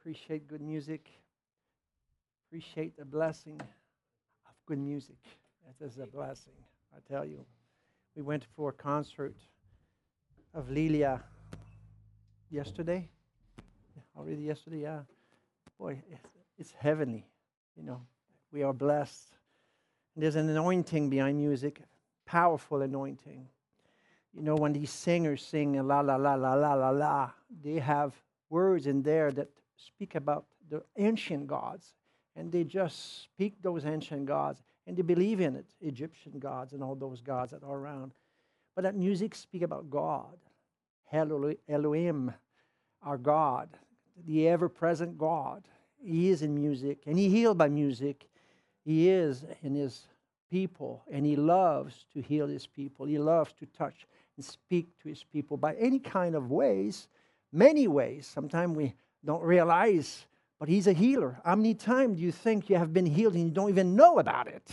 appreciate good music. Appreciate the blessing of good music. That is a blessing, I tell you. We went for a concert of Lilia yesterday. Already yesterday, yeah. Boy, it's heavenly. You know, we are blessed. And there's an anointing behind music, powerful anointing. You know, when these singers sing la la la la la la la, they have words in there that speak about the ancient gods. And they just speak those ancient gods. And they believe in it, Egyptian gods and all those gods that are around. But that music speaks about God, Elohim, our God, the ever-present God. He is in music, and He healed by music. He is in His people, and He loves to heal His people. He loves to touch and speak to His people by any kind of ways, many ways. Sometimes we don't realize, but He's a healer. How many times do you think you have been healed and you don't even know about it?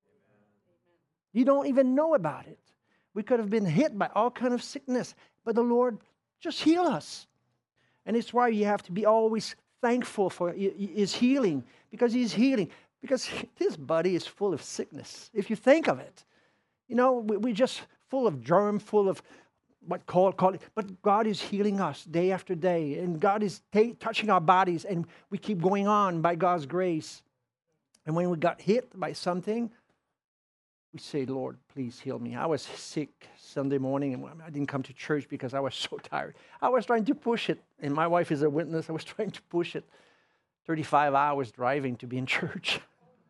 You don't even know about it. We could have been hit by all kind of sickness, but the Lord just heal us. And it's why you have to be always thankful for His healing, because He's healing. Because this body is full of sickness, if you think of it. You know, we're just full of germ, full of what call it. But God is healing us day after day. And God is touching our bodies. And we keep going on by God's grace. And when we got hit by something, we say, Lord, please heal me. I was sick Sunday morning, and I didn't come to church because I was so tired. I was trying to push it, and my wife is a witness. I was trying to push it. 35 hours driving to be in church.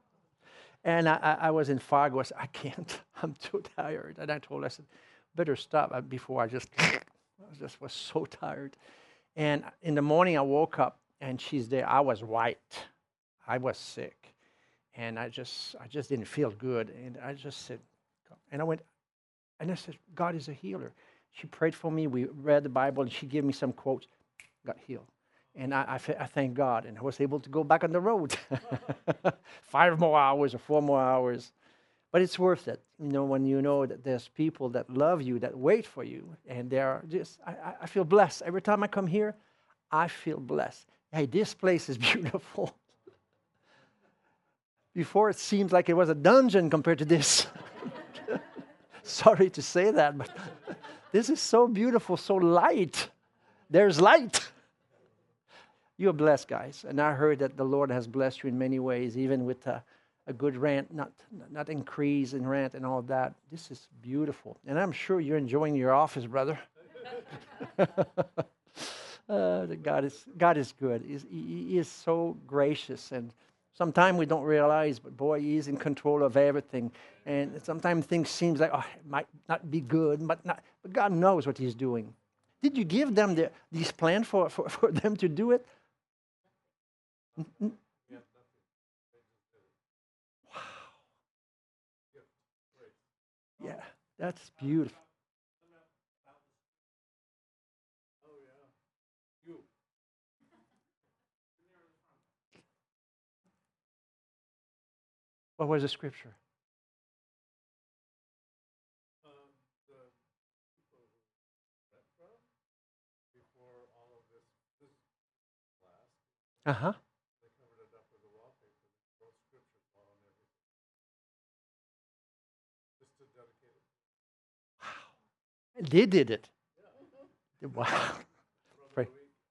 And I was in Fargo. I said, I can't. I'm too tired. And I told her, I said, better stop before I just was so tired. And in the morning, I woke up, and she's there. I was white. I was sick. And I just didn't feel good. And I just said, and I said, God is a healer. She prayed for me. We read the Bible, and she gave me some quotes. Got healed. And I thank God. And I was able to go back on the road. 5 more hours or 4 more hours. But it's worth it, you know, when you know that there's people that love you, that wait for you. And they're just, I feel blessed. Every time I come here, I feel blessed. Hey, this place is beautiful. Before, it seemed like it was a dungeon compared to this. Sorry to say that, but this is so beautiful, so light. There's light. You're blessed, guys. And I heard that the Lord has blessed you in many ways, even with a good rent, not increase in rent and all that. This is beautiful. And I'm sure you're enjoying your office, brother. God is good. He is so gracious, and sometimes we don't realize, but boy, He is in control of everything. And sometimes things seem like, oh, it might not be good, but God knows what He's doing. Did you give them these plans for them to do it? Wow. Yeah, that's beautiful. What was the scripture? Uh-huh. Wow. They did it. Wow. Pray.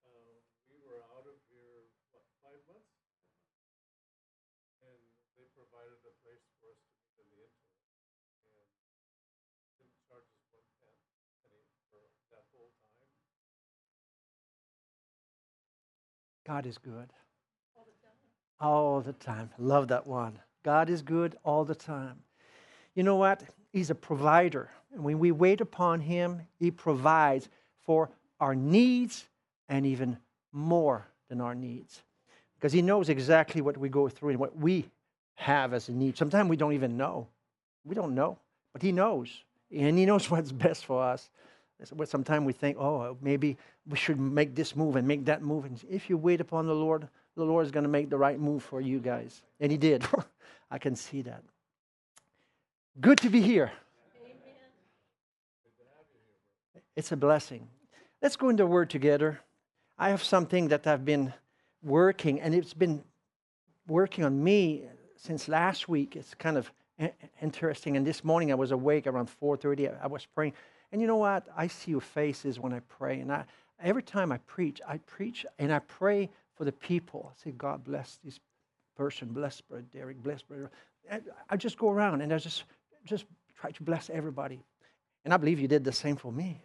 God is good. All the time. Love that one. God is good all the time. You know what? He's a provider. And when we wait upon Him, He provides for our needs and even more than our needs. Because He knows exactly what we go through and what we have as a need. Sometimes we don't even know. We don't know. But He knows. And He knows what's best for us. Sometimes we think, oh, maybe we should make this move and make that move. And if you wait upon the Lord is going to make the right move for you guys. And He did. I can see that. Good to be here. It's a blessing. Let's go into the Word together. I have something that I've been working, and it's been working on me since last week. It's kind of interesting. And this morning I was awake around 4:30. I was praying. And you know what? I see your faces when I pray. And every time I preach and I pray for the people. I say, God bless this person, bless Brother Derek, bless Brother. And I just go around and I just try to bless everybody. And I believe you did the same for me.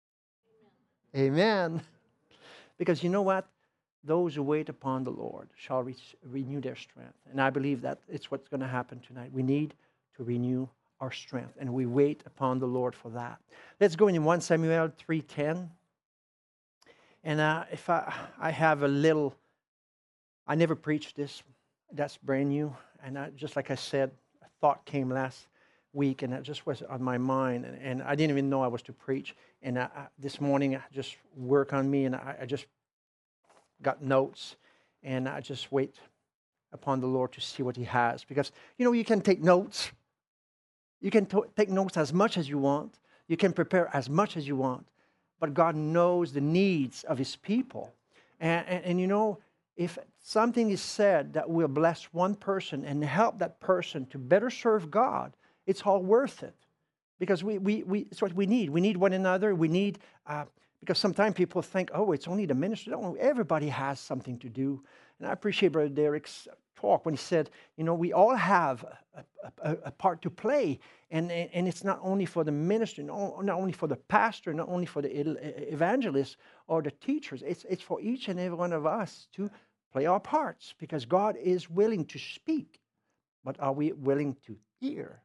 Amen. Because you know what? Those who wait upon the Lord shall renew their strength. And I believe that it's what's going to happen tonight. We need to renew our strength, and we wait upon the Lord for that. Let's go in 1 Samuel 3:10. And if I have a little, I never preached this. That's brand new. And just like I said, a thought came last week, and it just was on my mind. And I didn't even know I was to preach. And this morning, I just work on me, and I just got notes, and I just wait upon the Lord to see what He has. Because, you can take notes. You can take notes as much as you want. You can prepare as much as you want. But God knows the needs of His people. And if something is said that will bless one person and help that person to better serve God, it's all worth it. Because it's what we need. We need one another. We need, because sometimes people think, oh, it's only the minister. No, everybody has something to do. And I appreciate Brother Derek's talk when he said, we all have a part to play. And it's not only for the minister, not only for the pastor, not only for the evangelist or the teachers. It's for each and every one of us to play our parts, because God is willing to speak. But are we willing to hear?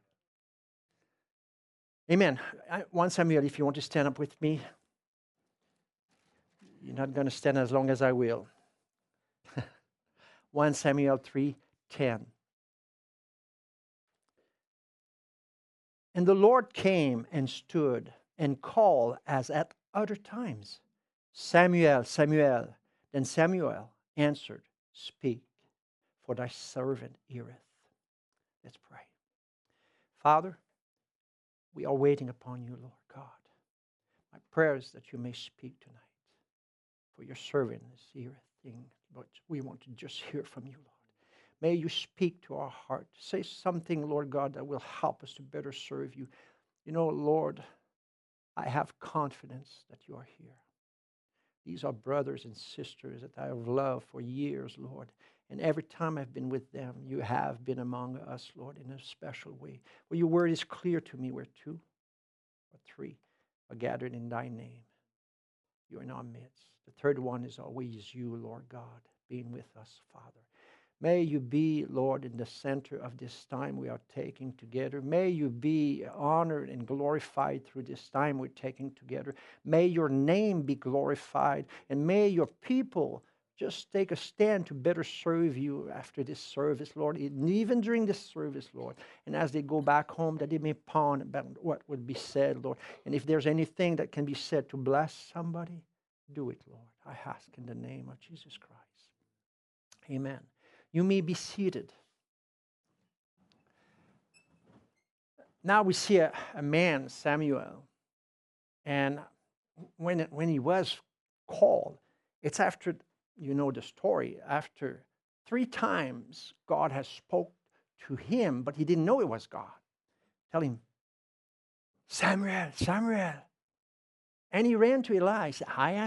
Amen. 1 Samuel, if you want to stand up with me. You're not going to stand as long as I will. 1 Samuel 3:10. And the Lord came and stood and called as at other times, Samuel, Samuel. Then Samuel answered, Speak, for thy servant heareth. Let's pray. Father, we are waiting upon you, Lord God. My prayer is that you may speak tonight. For your servant is hearing, but we want to just hear from you, Lord. May you speak to our heart. Say something, Lord God, that will help us to better serve you. Lord, I have confidence that you are here. These are brothers and sisters that I have loved for years, Lord. And every time I've been with them, you have been among us, Lord, in a special way. Well, your word is clear to me where 2 or 3 are gathered in thy name. You are in our midst. The third one is always you, Lord God, being with us, Father. May you be, Lord, in the center of this time we are taking together. May you be honored and glorified through this time we're taking together. May your name be glorified, and may your people just take a stand to better serve you after this service, Lord, and even during this service, Lord. And as they go back home, that they may ponder about what would be said, Lord. And if there's anything that can be said to bless somebody, do it, Lord. I ask in the name of Jesus Christ. Amen. You may be seated. Now we see a man, Samuel. And when he was called, it's after, the story, after 3 times God has spoke to him, but he didn't know it was God. Tell him, Samuel, Samuel. And he ran to Eli. He said,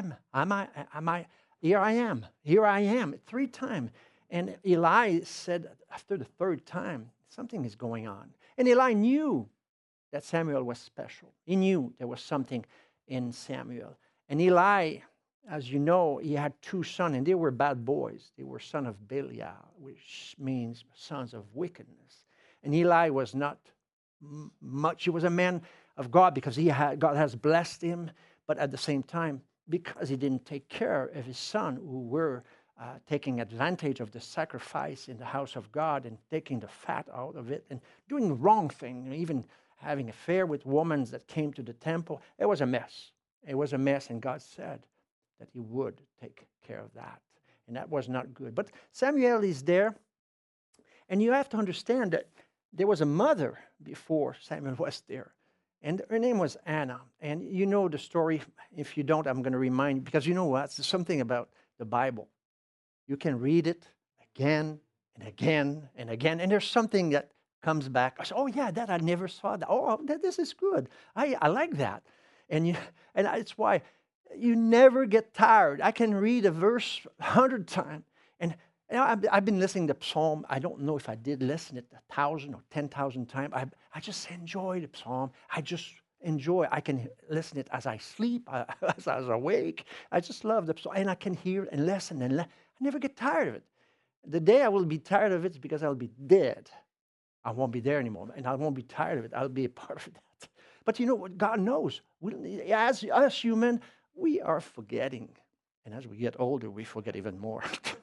here I am, 3 times. And Eli said, after the 3rd time, something is going on. And Eli knew that Samuel was special. He knew there was something in Samuel. And Eli, as you know, he had 2 sons, and they were bad boys. They were sons of Belial, which means sons of wickedness. And Eli was not much. He was a man of God because God has blessed him. But at the same time, because he didn't take care of his son, who were taking advantage of the sacrifice in the house of God and taking the fat out of it and doing the wrong thing, even having affair with women that came to the temple. It was a mess. It was a mess, and God said that he would take care of that. And that was not good. But Samuel is there, and you have to understand that there was a mother before Samuel was there. And her name was Anna. And you know the story. If you don't, I'm going to remind you. Because you know what? There's something about the Bible. You can read it again and again and again, and there's something that comes back. I say, oh yeah, that I never saw that. Oh, this is good. I like that. And it's why you never get tired. I can read a verse 100 times. And I've been listening to Psalm. I don't know if I did listen it 1,000 or 10,000 times. I just enjoy the Psalm. I just enjoy. I can listen it as I sleep, as I was awake. I just love the Psalm. And I can hear it and listen. I never get tired of it. The day I will be tired of it is because I'll be dead. I won't be there anymore. And I won't be tired of it. I'll be a part of that. But you know what? God knows. As us human, we are forgetting. And as we get older, we forget even more.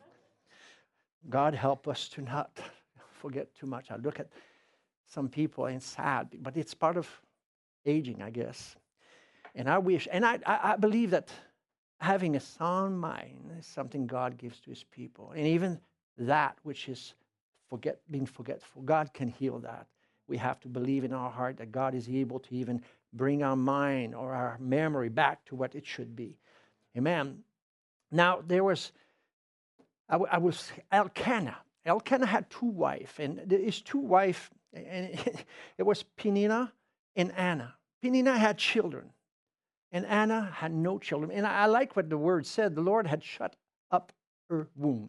God help us to not forget too much. I look at some people and it's sad, but it's part of aging, I guess. And I wish, and I believe that having a sound mind is something God gives to his people. And even that which is being forgetful, God can heal that. We have to believe in our heart that God is able to even bring our mind or our memory back to what it should be. Amen. Now, there was, I was Elkanah. Elkanah had two wives, and his two wives, and it was Peninnah and Anna. Peninnah had children, and Anna had no children. And I like what the word said. The Lord had shut up her womb.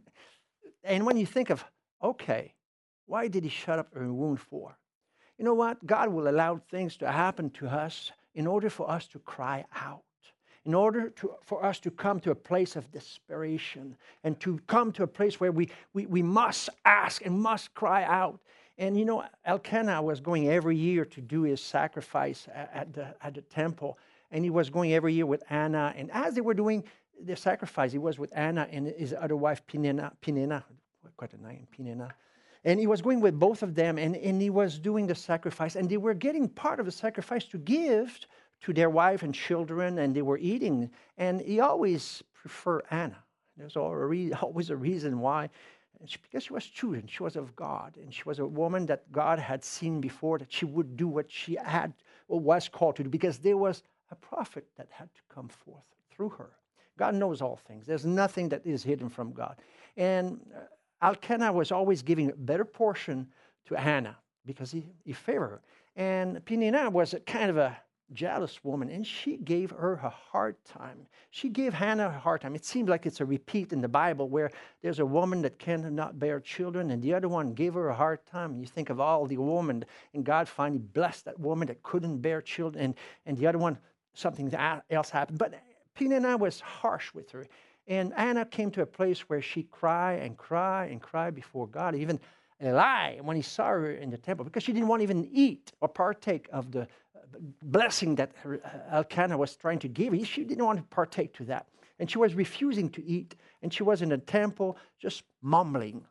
And when you think of, okay, why did he shut up her womb for? You know what? God will allow things to happen to us in order for us to cry out, in order for us to come to a place of desperation and to come to a place where we must ask and must cry out. And you know, Elkanah was going every year to do his sacrifice at the temple, and he was going every year with Anna. And as they were doing the sacrifice, he was with Anna and his other wife, Peninnah, quite a name, Peninnah. And he was going with both of them, and he was doing the sacrifice, and they were getting part of the sacrifice to give to their wife and children, and they were eating. And he always preferred Anna. There's always a reason why. Because she was true, and she was of God, and she was a woman that God had seen before, that she would do what she had or was called to do, because there was a prophet that had to come forth through her. God knows all things. There's nothing that is hidden from God. And Elkanah was always giving a better portion to Hannah because he favored her. And Peninnah was a kind of a jealous woman, and she gave her a hard time. She gave Hannah a hard time. It seems like it's a repeat in the Bible where there's a woman that cannot bear children, and the other one gave her a hard time. You think of all the women, and God finally blessed that woman that couldn't bear children, and the other one, something else happened. But Peninnah was harsh with her. And Anna came to a place where she cried and cried and cried before God. Even Eli, when he saw her in the temple, because she didn't want to even eat or partake of the blessing that Elkanah was trying to give. She didn't want to partake to that. And she was refusing to eat. And she was in the temple just mumbling.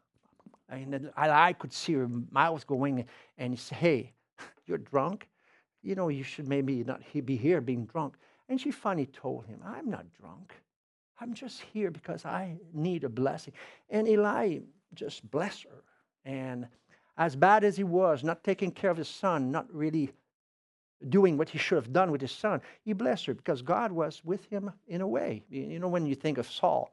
And I could see her mouth going, and he said, hey, you're drunk? You know, you should maybe not be here being drunk. And she finally told him, I'm not drunk. I'm just here because I need a blessing. And Eli just blessed her. And as bad as he was, not taking care of his son, not really doing what he should have done with his son, he blessed her because God was with him in a way. You know, when you think of Saul,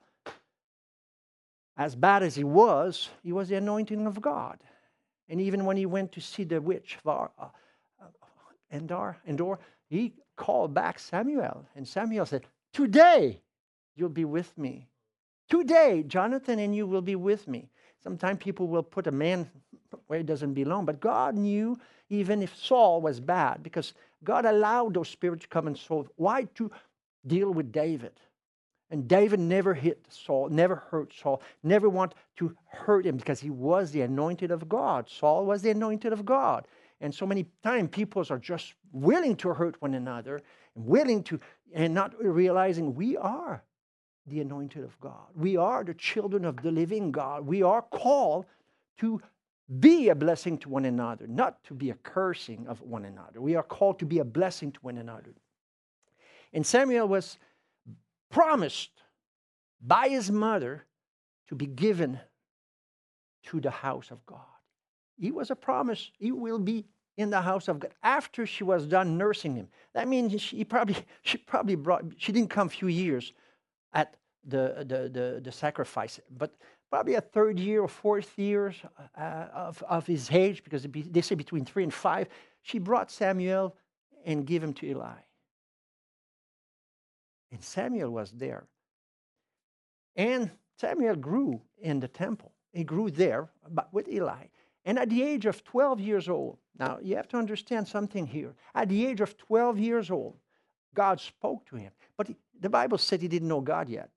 as bad as he was the anointing of God. And even when he went to see the witch, Endor, he called back Samuel. And Samuel said, today, you'll be with me. Today, Jonathan and you will be with me. Sometimes people will put a man where he doesn't belong, but God knew even if Saul was bad, because God allowed those spirits to come and Saul. Why? To deal with David. And David never hit Saul, never hurt Saul, never want to hurt him because he was the anointed of God. Saul was the anointed of God. And so many times people are just willing to hurt one another, and not realizing we are the anointed of God. We are the children of the living God. We are called to be a blessing to one another, not to be a cursing of one another. We are called to be a blessing to one another. And Samuel was promised by his mother to be given to the house of God. He was a promise. He will be in the house of God after she was done nursing him. That means she didn't come a few years at the sacrifice, but probably a third year or fourth year of his age, because they say between 3 and 5, she brought Samuel and gave him to Eli. And Samuel was there. And Samuel grew in the temple. He grew there but with Eli. And at the age of 12 years old, now you have to understand something here. At the age of 12 years old, God spoke to him. But the Bible said he didn't know God yet.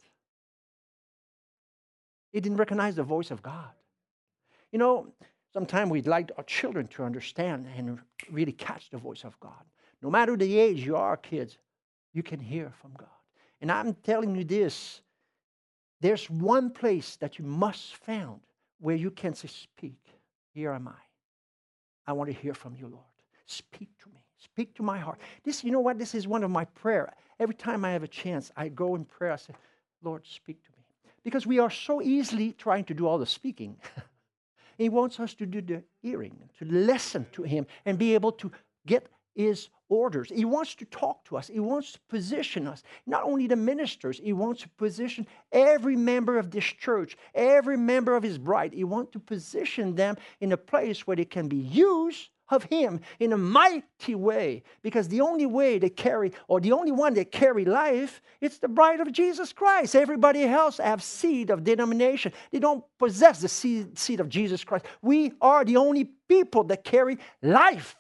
He didn't recognize the voice of God. You know, sometimes we'd like our children to understand and really catch the voice of God. No matter the age you are, kids, you can hear from God. And I'm telling you this, there's one place that you must find where you can say, speak. Here am I. I want to hear from you, Lord. Speak to me. Speak to my heart. This, you know what? This is one of my prayers. Every time I have a chance, I go in prayer. I say, Lord, speak to me. Because we are so easily trying to do all the speaking. He wants us to do the hearing, to listen to him and be able to get his orders. He wants to talk to us. He wants to position us. Not only the ministers, he wants to position every member of this church, every member of his bride. He wants to position them in a place where they can be used of him in a mighty way. Because the only way they carry, or the only one that carry life, it's the bride of Jesus Christ. Everybody else have seed of denomination. They don't possess the seed of Jesus Christ. We are the only people that carry life.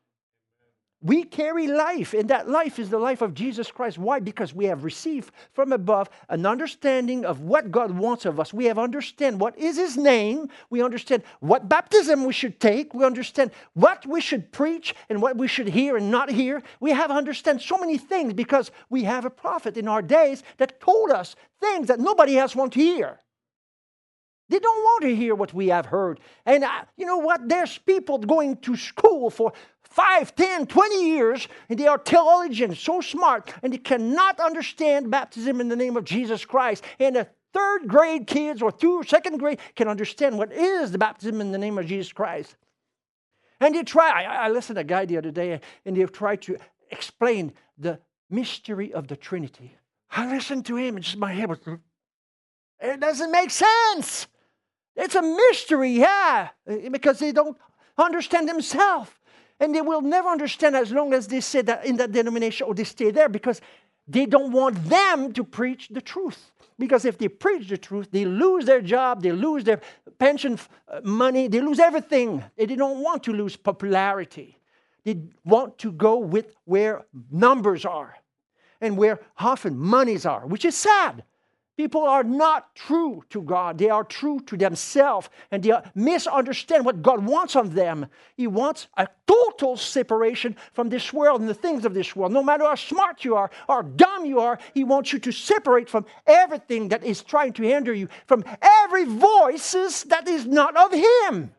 We carry life, and that life is the life of Jesus Christ. Why? Because we have received from above an understanding of what God wants of us. We have understand what is his name. We understand what baptism we should take. We understand what we should preach and what we should hear and not hear. We have understand so many things because we have a prophet in our days that told us things that nobody else wants to hear. They don't want to hear what we have heard. And you know what? There's people going to school for 5, 10, 20 years, and they are theologians, so smart, and they cannot understand baptism in the name of Jesus Christ. And the third grade kids or second grade can understand what is the baptism in the name of Jesus Christ. And they try. I listened to a guy the other day, and they tried to explain the mystery of the Trinity. I listened to him, and just my head was, it doesn't make sense. It's a mystery, yeah, because they don't understand themselves. And they will never understand as long as they say that in that denomination or they stay there, because they don't want them to preach the truth. Because if they preach the truth, they lose their job, they lose their pension money, they lose everything. They don't want to lose popularity. They want to go with where numbers are and where often monies are, which is sad. People are not true to God. They are true to themselves, and they misunderstand what God wants of them. He wants a total separation from this world and the things of this world. No matter how smart you are, how dumb you are, he wants you to separate from everything that is trying to hinder you, from every voice that is not of him.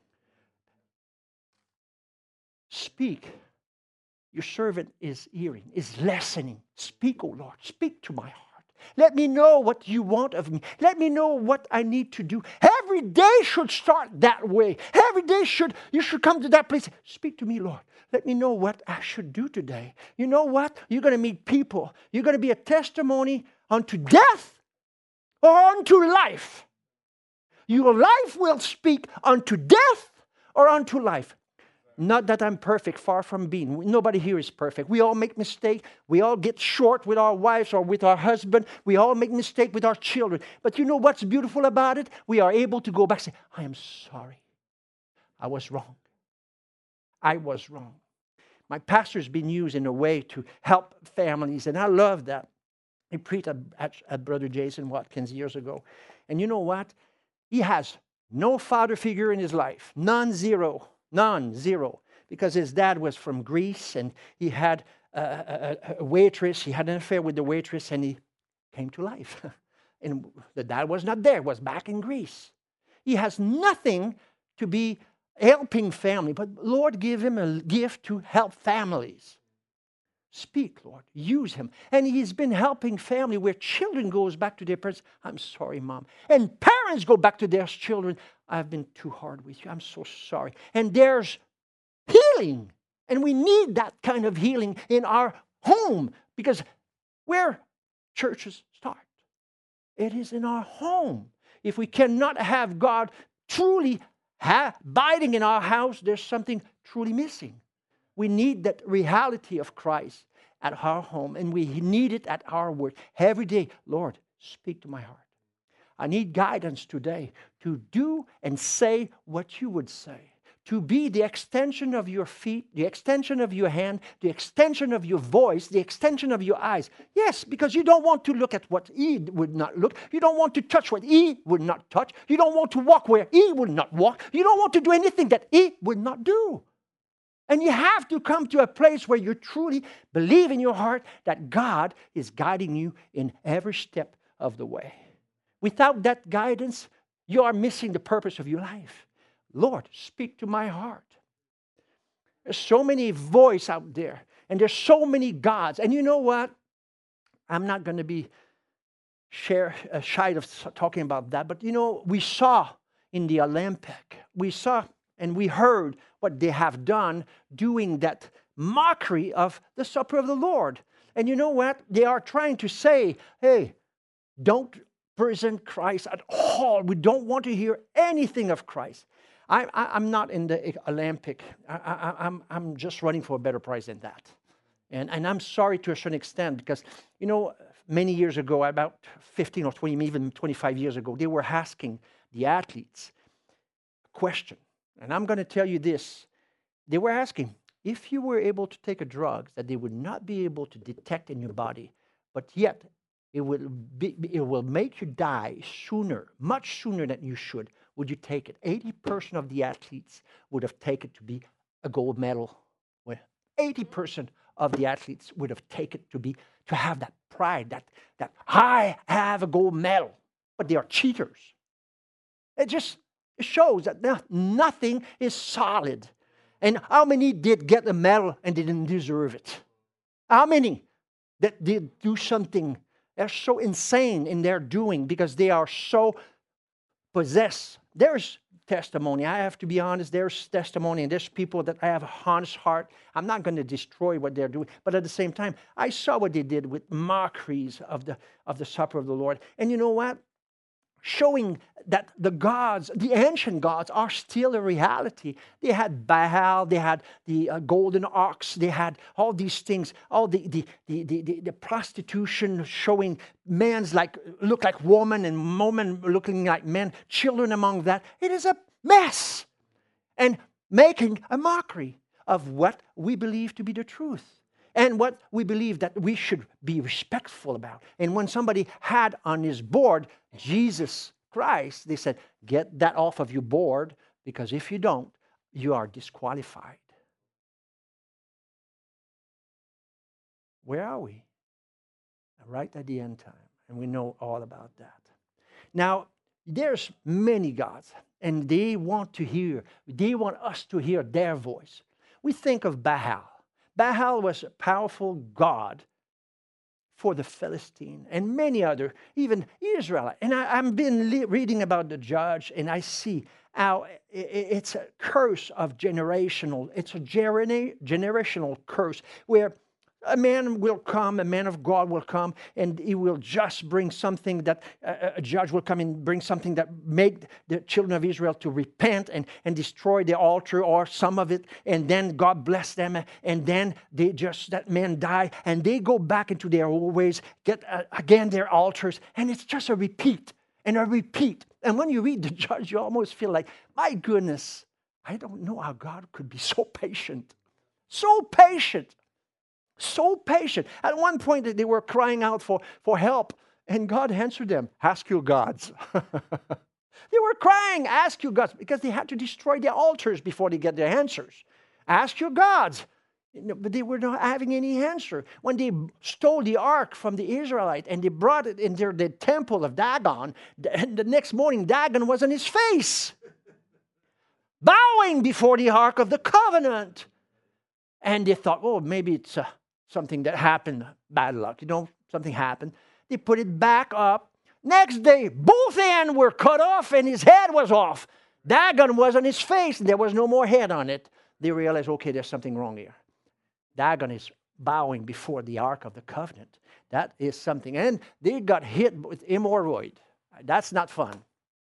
Speak. Your servant is hearing, is listening. Speak, O Lord. Speak to my heart. Let me know what you want of me. Let me know what I need to do. Every day should start that way. Every day you should come to that place. Speak to me, Lord. Let me know what I should do today. You know what? You're going to meet people. You're going to be a testimony unto death or unto life. Your life will speak unto death or unto life. Not that I'm perfect, far from being. Nobody here is perfect. We all make mistakes. We all get short with our wives or with our husband. We all make mistakes with our children. But you know what's beautiful about it? We are able to go back and say, I am sorry. I was wrong. I was wrong. My pastor's been used in a way to help families, and I love that. He preached at Brother Jason Watkins years ago. And you know what? He has no father figure in his life. None, zero. None, zero, because his dad was from Greece, and he had a waitress. He had an affair with the waitress, and he came to life. And the dad was not there, was back in Greece. He has nothing to be helping family, but Lord gave him a gift to help families. Speak, Lord. Use him. And he's been helping family where children goes back to their parents. I'm sorry, Mom. And parents go back to their children. I've been too hard with you. I'm so sorry. And there's healing. And we need that kind of healing in our home, because where churches start, it is in our home. if we cannot have God truly abiding in our house, there's something truly missing. We need that reality of Christ at our home, and we need it at our work. Every day, Lord, speak to my heart. I need guidance today to do and say what you would say. To be the extension of your feet, the extension of your hand, the extension of your voice, the extension of your eyes. Yes, because you don't want to look at what he would not look. You don't want to touch what he would not touch. You don't want to walk where he would not walk. You don't want to do anything that he would not do. And you have to come to a place where you truly believe in your heart that God is guiding you in every step of the way. Without that guidance, you are missing the purpose of your life. Lord, speak to my heart. There's so many voices out there, and there's so many gods. And you know what? I'm not going to be shy of talking about that, but you know, we saw in the Olympic, we saw and we heard what they have done doing that mockery of the supper of the Lord. And you know what? They are trying to say, hey, don't present Christ at all. We don't want to hear anything of Christ. I'm not in the Olympic. I'm just running for a better prize than that. And I'm sorry to a certain extent because, you know, many years ago, about 15 or 20, even 25 years ago, they were asking the athletes a question. And I'm going to tell you this. They were asking, if you were able to take a drug that they would not be able to detect in your body, but yet it will make you die sooner, much sooner than you should, would you take it? 80% of the athletes would have taken it to be a gold medal. 80% of the athletes would have taken it to have that pride, that I have a gold medal, but they are cheaters. It shows that nothing is solid. And how many did get a medal and didn't deserve it? How many that did do something? They're so insane in their doing because they are so possessed. There's testimony. I have to be honest. There's testimony, and there's people that I have a honest heart. I'm not going to destroy what they're doing, but at the same time, I saw what they did with mockeries of the supper of the Lord. And you know what? Showing that the gods, the ancient gods, are still a reality. They had Baal, they had the golden ox, they had all these things, all the prostitution, showing men's look like woman and woman looking like men, children among that. It is a mess, and making a mockery of what we believe to be the truth. And what we believe that we should be respectful about. And when somebody had on his board Jesus Christ, they said, get that off of your board, because if you don't, you are disqualified. Where are we? Right at the end time. And we know all about that. Now, there's many gods, and they want us to hear their voice. We think of Baal. Baal was a powerful god for the Philistine and many other, even Israelite. And I've been reading about the judge, and I see how it's a curse of generational. It's a generational curse where a man will come, a man of God will come, and he will just bring something that a judge will come and bring something that make the children of Israel to repent and destroy the altar or some of it, and then God bless them, and then that man die, and they go back into their old ways, get again their altars, and it's just a repeat and a repeat. And when you read the judge, you almost feel like, my goodness, I don't know how God could be so patient. So patient. So patient. At one point, they were crying out for help, and God answered them, ask your gods. They were crying, ask your gods, because they had to destroy their altars before they get their answers. Ask your gods. But they were not having any answer. When they stole the ark from the Israelite and they brought it into the temple of Dagon, and the next morning, Dagon was on his face, bowing before the ark of the covenant. And they thought, oh, maybe it's something that happened, bad luck, something happened. They put it back up. Next day, both hands were cut off and his head was off. Dagon was on his face and there was no more head on it. They realized, okay, there's something wrong here. Dagon is bowing before the Ark of the Covenant. That is something. And they got hit with hemorrhoid. That's not fun.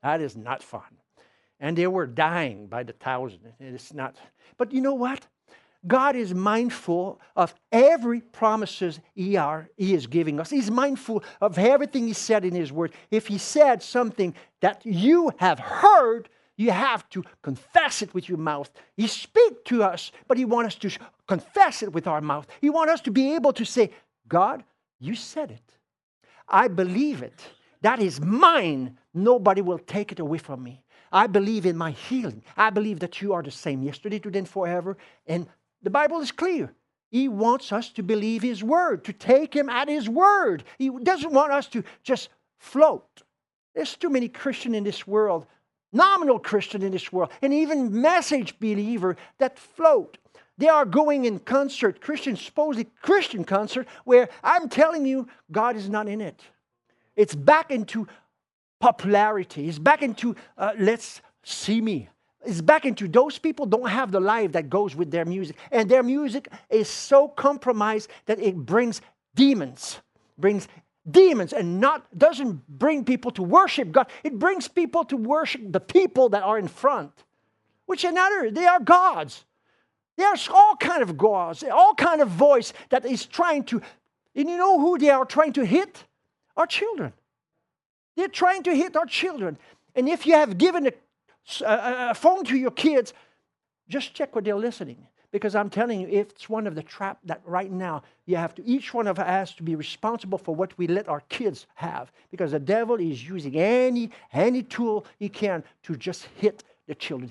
That is not fun. And they were dying by the thousand. It's not. But you know what? God is mindful of every promises He is giving us. He's mindful of everything He said in His Word. If He said something that you have heard, you have to confess it with your mouth. He speaks to us, but He wants us to confess it with our mouth. He wants us to be able to say, God, you said it. I believe it. That is mine. Nobody will take it away from me. I believe in my healing. I believe that you are the same yesterday, today, and forever. And the Bible is clear. He wants us to believe His Word, to take Him at His Word. He doesn't want us to just float. There's too many Christians in this world, nominal Christians in this world, and even message believer that float. They are going in concert, supposedly Christian concert, where I'm telling you, God is not in it. It's back into popularity. It's back into, let's see me. It's back into those people don't have the life that goes with their music. And their music is so compromised that it brings demons. And doesn't bring people to worship God. It brings people to worship the people that are in front. They are gods. There's all kind of gods, all kind of voice that is trying to, and you know who they are trying to hit? Our children. They're trying to hit our children. And if you have given a phone to your kids, just check what they're listening. Because I'm telling you, if it's one of the traps that right now, each one of us has to be responsible for what we let our kids have. Because the devil is using any tool he can to just hit the children.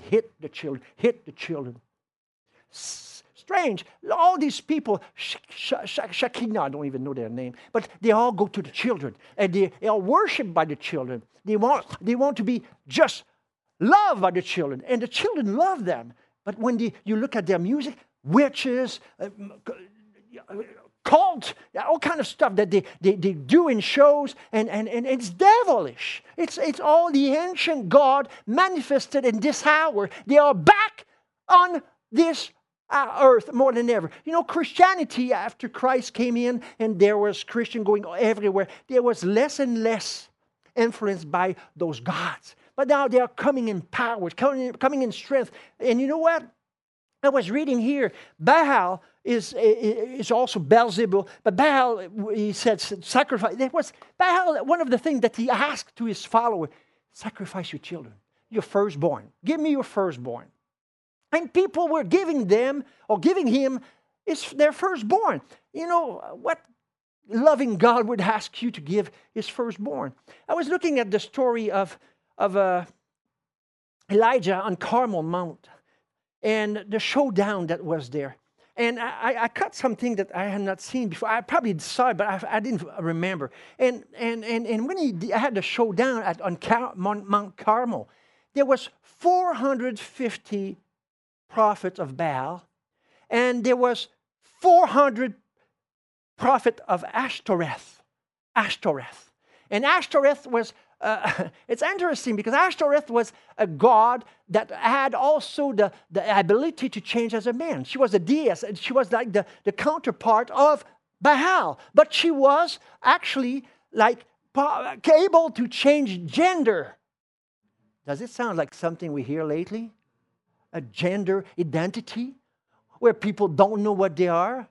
Strange. All these people, Shakina, I don't even know their name, but they all go to the children. And they are worshipped by the children. They want to be just loved by the children. And the children love them. But when you look at their music, witches, cult, all kind of stuff that they do in shows, and it's devilish. It's all the ancient God manifested in this hour. They are back on this earth more than ever. You know, Christianity, after Christ came in and there was Christian going everywhere, there was less and less influenced by those gods. But now they are coming in power, coming in strength. And you know what? I was reading here, Baal is also Beelzebul, but Baal, he said, sacrifice. That was Baal, one of the things that he asked to his followers, sacrifice your children, your firstborn. Give me your firstborn. And people were giving him their firstborn. You know, what loving God would ask you to give his firstborn? I was looking at the story of Elijah on Carmel Mount and the showdown that was there. And I caught something that I had not seen before. I probably saw it, but I didn't remember. And when he had the showdown on Mount Carmel, there was 450 prophets of Baal, and there was 400 prophet of Ashtoreth. And Ashtoreth was, it's interesting because Ashtoreth was a god that had also the ability to change as a man. She was a deess, and she was like the counterpart of Baal. But she was actually like able to change gender. Does it sound like something we hear lately? A gender identity where people don't know what they are?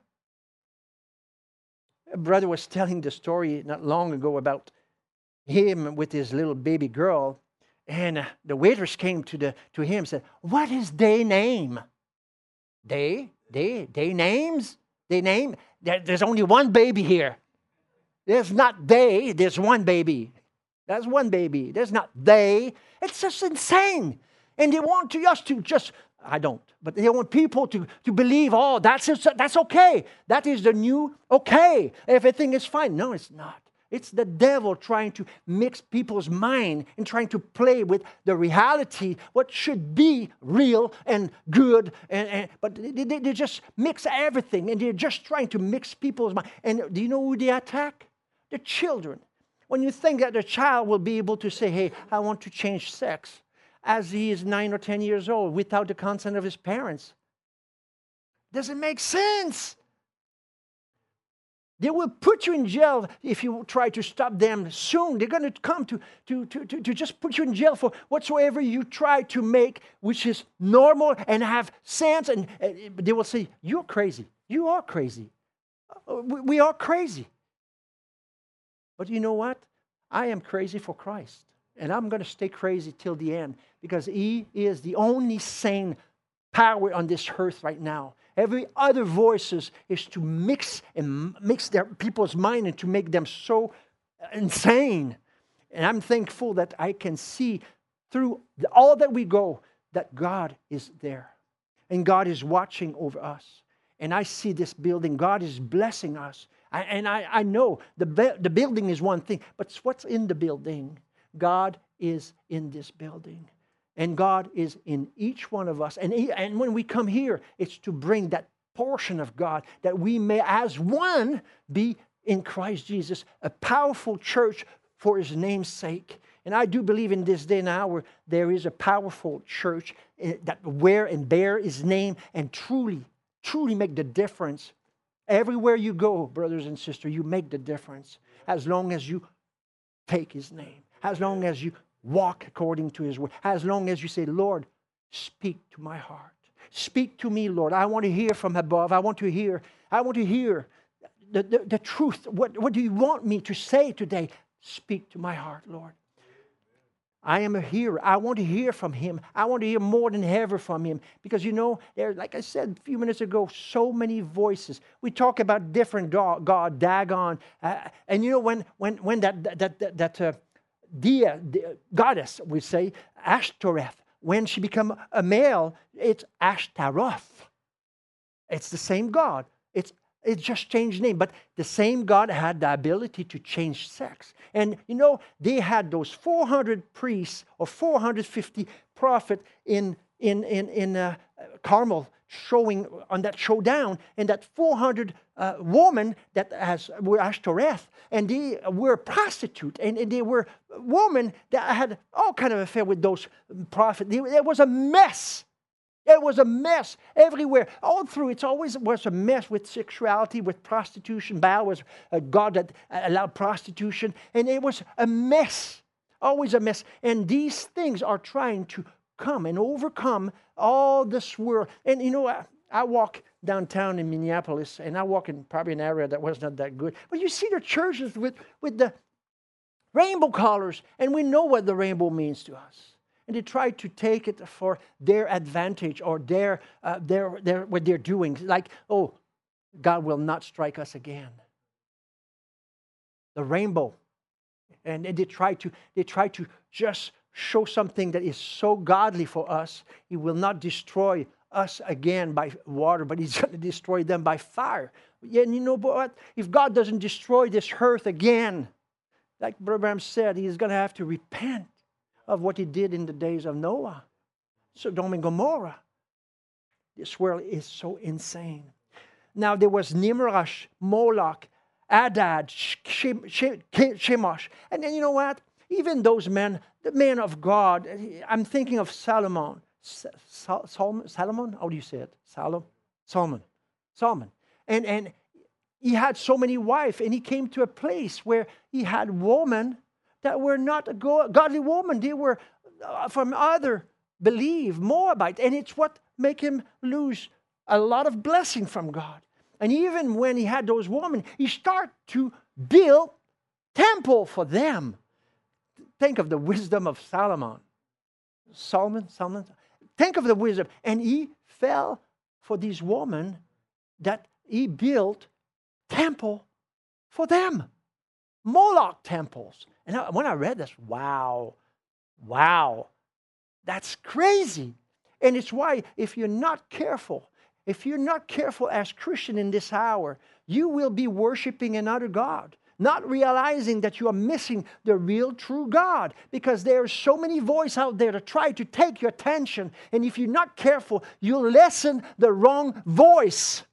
A brother was telling the story not long ago about him with his little baby girl, and the waitress came to him and said, "What is their name?" They names? They name? There's only one baby here. There's not they, there's one baby. That's one baby. There's not they. It's just insane. And they want us to just, I don't, but they want people to believe, oh, that's okay. That is the new okay. Everything is fine. No, it's not. It's the devil trying to mix people's mind and trying to play with the reality, what should be real and good. But they just mix everything, and they're just trying to mix people's mind. And do you know who they attack? The children. When you think that the child will be able to say, hey, I want to change sex, as he is 9 or 10 years old without the consent of his parents. Doesn't make sense. They will put you in jail if you try to stop them soon. They're going to come to just put you in jail for whatsoever you try to make, which is normal and have sense. And they will say, you're crazy. You are crazy. We are crazy. But you know what? I am crazy for Christ. And I'm going to stay crazy till the end because He is the only sane power on this earth right now. Every other voices is to mix their people's mind and to make them so insane. And I'm thankful that I can see through all that we go that God is there. And God is watching over us. And I see this building. God is blessing us. I know the building is one thing, but what's in the building? God is in this building. And God is in each one of us. And when we come here, it's to bring that portion of God that we may, as one, be in Christ Jesus, a powerful church for His name's sake. And I do believe in this day and hour, there is a powerful church that wear and bear His name and truly make the difference. Everywhere you go, brothers and sisters, you make the difference as long as you take His name, as long as you walk according to His word. As long as you say, Lord, speak to my heart. Speak to me, Lord. I want to hear from above. I want to hear the truth. What do you want me to say today? Speak to my heart, Lord. I am a hearer. I want to hear from Him. I want to hear more than ever from Him. Because there, like I said a few minutes ago, so many voices. We talk about different God, Dagon. And when that the goddess, we say, Ashtoreth, when she become a male, it's Ashtaroth. It's the same God. It just changed name, but the same God had the ability to change sex. And they had those 400 priests or 450 prophets in Carmel showing on that showdown, and that 400 women that were Ashtoreth, and they were prostitute, and they were women that had all kind of affair with those prophets. It was a mess. It was a mess everywhere. All through, it always was a mess with sexuality, with prostitution. Baal was a god that allowed prostitution, and it was a mess, always a mess. And these things are trying to come and overcome all this world. And I walk downtown in Minneapolis, and I walk in probably an area that was not that good. But you see the churches with the rainbow colors, and we know what the rainbow means to us. And they try to take it for their advantage or their what they're doing. Like, oh, God will not strike us again. The rainbow, and they try to just show something that is so godly for us. He will not destroy us again by water, but He's going to destroy them by fire. And you know what? If God doesn't destroy this earth again, like Brother Branham said, He's going to have to repent of what He did in the days of Noah. Sodom and Gomorrah. This world is so insane. Now there was Nimrod, Moloch, Adad, Chemosh. And then you know what? Even those men, the men of God, I'm thinking of Solomon. Solomon? How do you say it? Solomon. And he had so many wives, and he came to a place where he had women that were not a godly woman. They were from other Moabite. And it's what made him lose a lot of blessing from God. And even when he had those women, he started to build temple for them. Think of the wisdom of Solomon. Think of the wisdom. And he fell for these women that he built temple for them. Moloch temples. And when I read this, wow, that's crazy. And it's why if you're not careful as Christian in this hour, you will be worshiping another God, not realizing that you are missing the real true God, because there are so many voices out there that try to take your attention. And if you're not careful, you'll listen the wrong voice.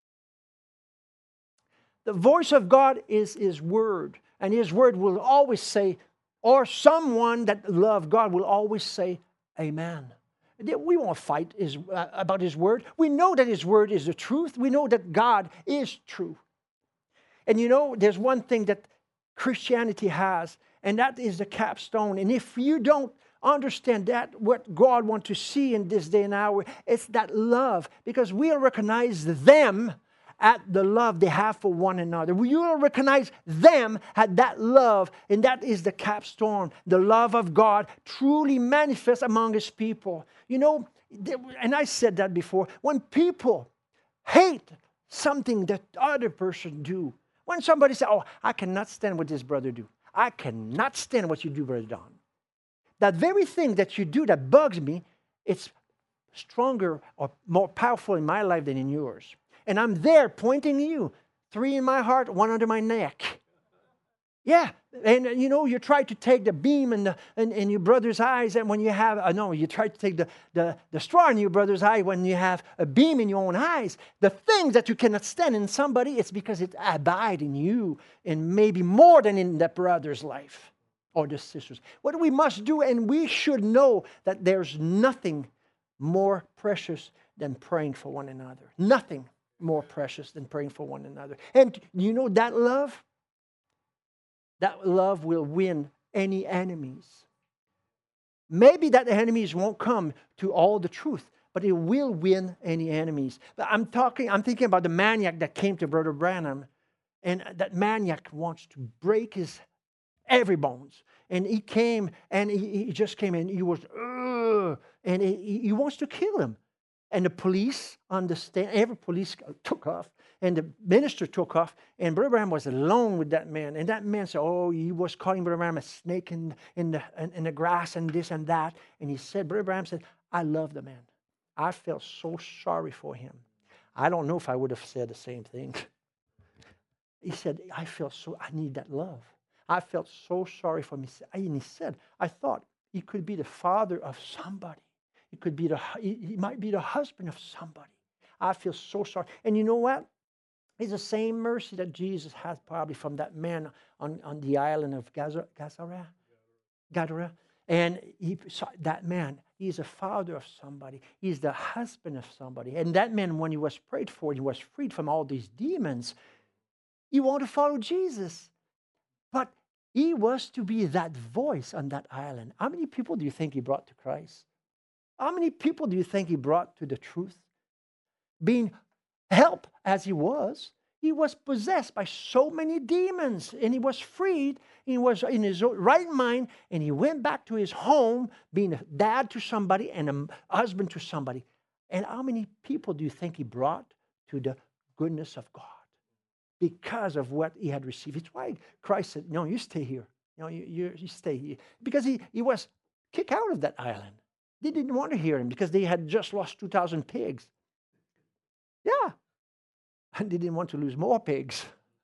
The voice of God is His Word. And His Word will always say, or someone that loves God will always say, Amen. We won't fight about His Word. We know that His Word is the truth. We know that God is true. And you know, there's one thing that Christianity has, and that is the capstone. And if you don't understand that, what God wants to see in this day and hour, it's that love. Because we'll recognize them at the love they have for one another. We will recognize them at that love, and that is the capstone. The love of God truly manifests among His people. You know, and I said that before, when people hate something that other person do, when somebody says, oh, I cannot stand what this brother do. I cannot stand what you do, Brother Don. That very thing that you do that bugs me, it's stronger or more powerful in my life than in yours. And I'm there pointing at you. 3 in my heart, 1 under my neck. Yeah. And you know, you try to take the beam in your brother's eyes, and when you have, you try to take the straw in your brother's eye when you have a beam in your own eyes. The things that you cannot stand in somebody, it's because it abides in you, and maybe more than in that brother's life or the sister's. What we must do, and we should know that there's nothing more precious than praying for one another. Nothing more precious than praying for one another. And you know that love will win any enemies. Maybe that enemies won't come to all the truth, but it will win any enemies. But I'm thinking about the maniac that came to Brother Branham, and that maniac wants to break his every bones. And he came, and he just came in. He was, and he wants to kill him. And the police understand. Every police took off, and the minister took off. And Brother Branham was alone with that man. And that man said, "Oh, he was calling Brother Branham a snake in the grass and this and that." And he said, Brother Branham said, "I love the man. I felt so sorry for him. I don't know if I would have said the same thing." He said, I need that love. I felt so sorry for him. And he said, I thought he could be the father of somebody. He might be the husband of somebody. I feel so sorry. And you know what? It's the same mercy that Jesus had probably from that man on the island of Gadara. And he saw that man. He's a father of somebody. He's the husband of somebody. And that man, when he was prayed for, he was freed from all these demons. He wanted to follow Jesus. But he was to be that voice on that island. How many people do you think he brought to Christ? How many people do you think he brought to the truth? Being helped as he was possessed by so many demons, and he was freed. He was in his right mind, and he went back to his home, being a dad to somebody and a husband to somebody. And how many people do you think he brought to the goodness of God? Because of what he had received. It's why Christ said, no, you stay here. No, you stay here. Because he was kicked out of that island. They didn't want to hear him because they had just lost 2,000 pigs. Yeah. And they didn't want to lose more pigs.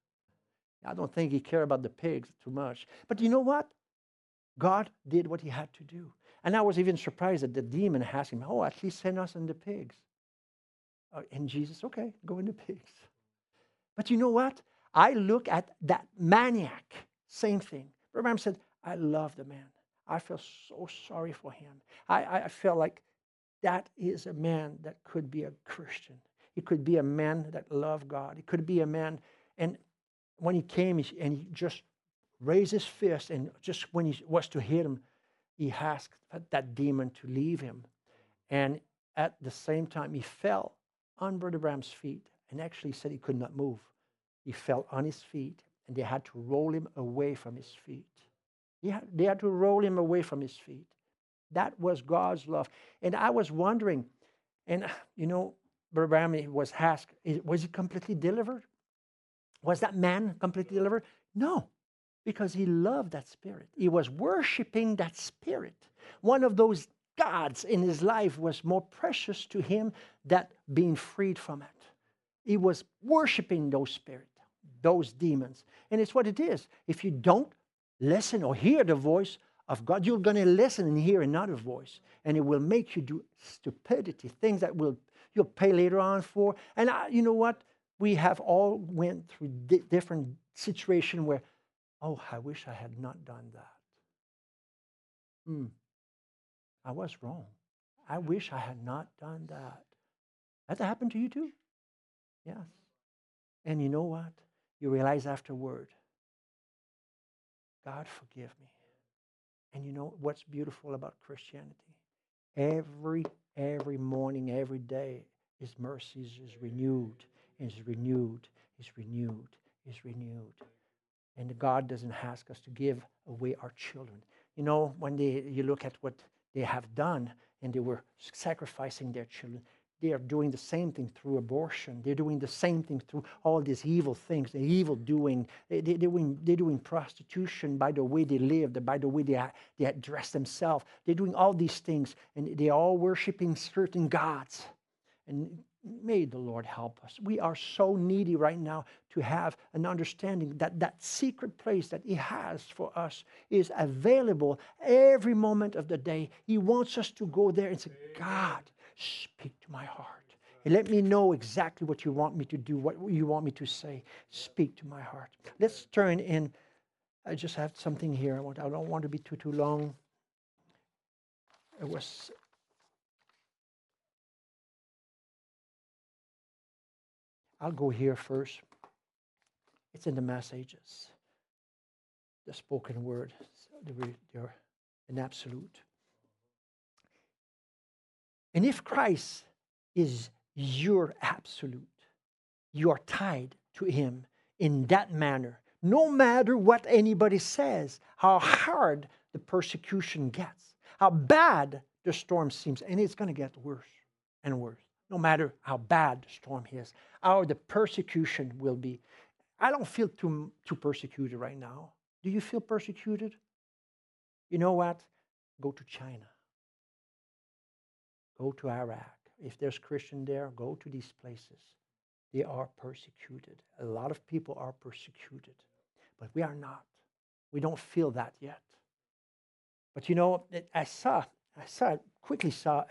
I don't think he cared about the pigs too much. But you know what? God did what he had to do. And I was even surprised that the demon asked him, oh, at least send us in the pigs. And Jesus, okay, go in the pigs. But you know what? I look at that maniac, same thing. Abraham said, I love the man. I feel so sorry for him. I felt like that is a man that could be a Christian. He could be a man that loved God. He could be a man, and when he came and he just raised his fist, and just when he was to hit him, he asked that demon to leave him. And at the same time, he fell on Brother Branham's feet, and actually said he could not move. He fell on his feet, and they had to roll him away from his feet. They had to roll him away from his feet. That was God's love. And I was wondering, and you know, Brother Branham was asked, was he completely delivered? Was that man completely delivered? No, because he loved that spirit. He was worshiping that spirit. One of those gods in his life was more precious to him than being freed from it. He was worshiping those spirits, those demons. And it's what it is. If you don't listen or hear the voice of God, you're going to listen and hear another voice. And it will make you do stupidity, things that you'll pay later on for. And you know what? We have all went through different situations where, oh, I wish I had not done that. I was wrong. I wish I had not done that. Has that happened to you too? Yes. And you know what? you realize afterward, God, forgive me. And you know what's beautiful about Christianity? Every morning, every day, His mercies is renewed, is renewed, is renewed, is renewed. And God doesn't ask us to give away our children. You know, when you look at what they have done, and they were sacrificing their children, they are doing the same thing through abortion. They're doing the same thing through all these evil things, the evil doing. They're doing prostitution by the way they live, by the way they dress themselves. They're doing all these things, and they're all worshiping certain gods. And may the Lord help us. We are so needy right now to have an understanding that that secret place that He has for us is available every moment of the day. He wants us to go there and say, God, speak to my heart. And let me know exactly what you want me to do, what you want me to say. Speak to my heart. Let's turn in. I just have something here. I don't want to be too long. I'll go here first. It's in the messages. The spoken word. They're an absolute. And if Christ is your absolute, you are tied to Him in that manner. No matter what anybody says, how hard the persecution gets, how bad the storm seems, and it's going to get worse and worse. No matter how bad the storm is, how the persecution will be. I don't feel too persecuted right now. Do you feel persecuted? You know what? Go to China. Go to Iraq. If there's Christian there, go to these places. They are persecuted. A lot of people are persecuted, but we are not. We don't feel that yet. But you know, I quickly saw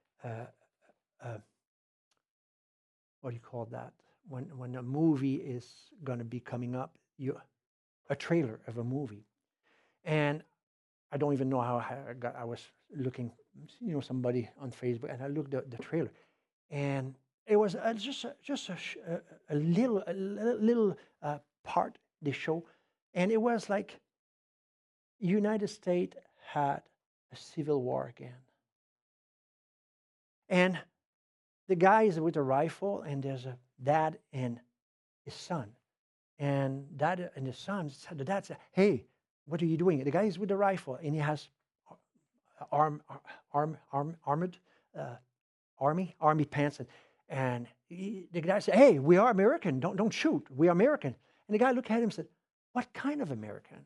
what do you call that? When a movie is going to be coming up, a trailer of a movie. And I don't even know how I was looking, somebody on Facebook, and I looked at the trailer. And it was just a little part they show. And it was like United States had a civil war again. And the guy is with a rifle, and there's a dad and his son. And dad and his son, the dad said, hey, what are you doing? The guy is with a rifle, and he has army pants. And the guy said, hey, we are American. Don't shoot. We are American. And the guy looked at him and said, what kind of American?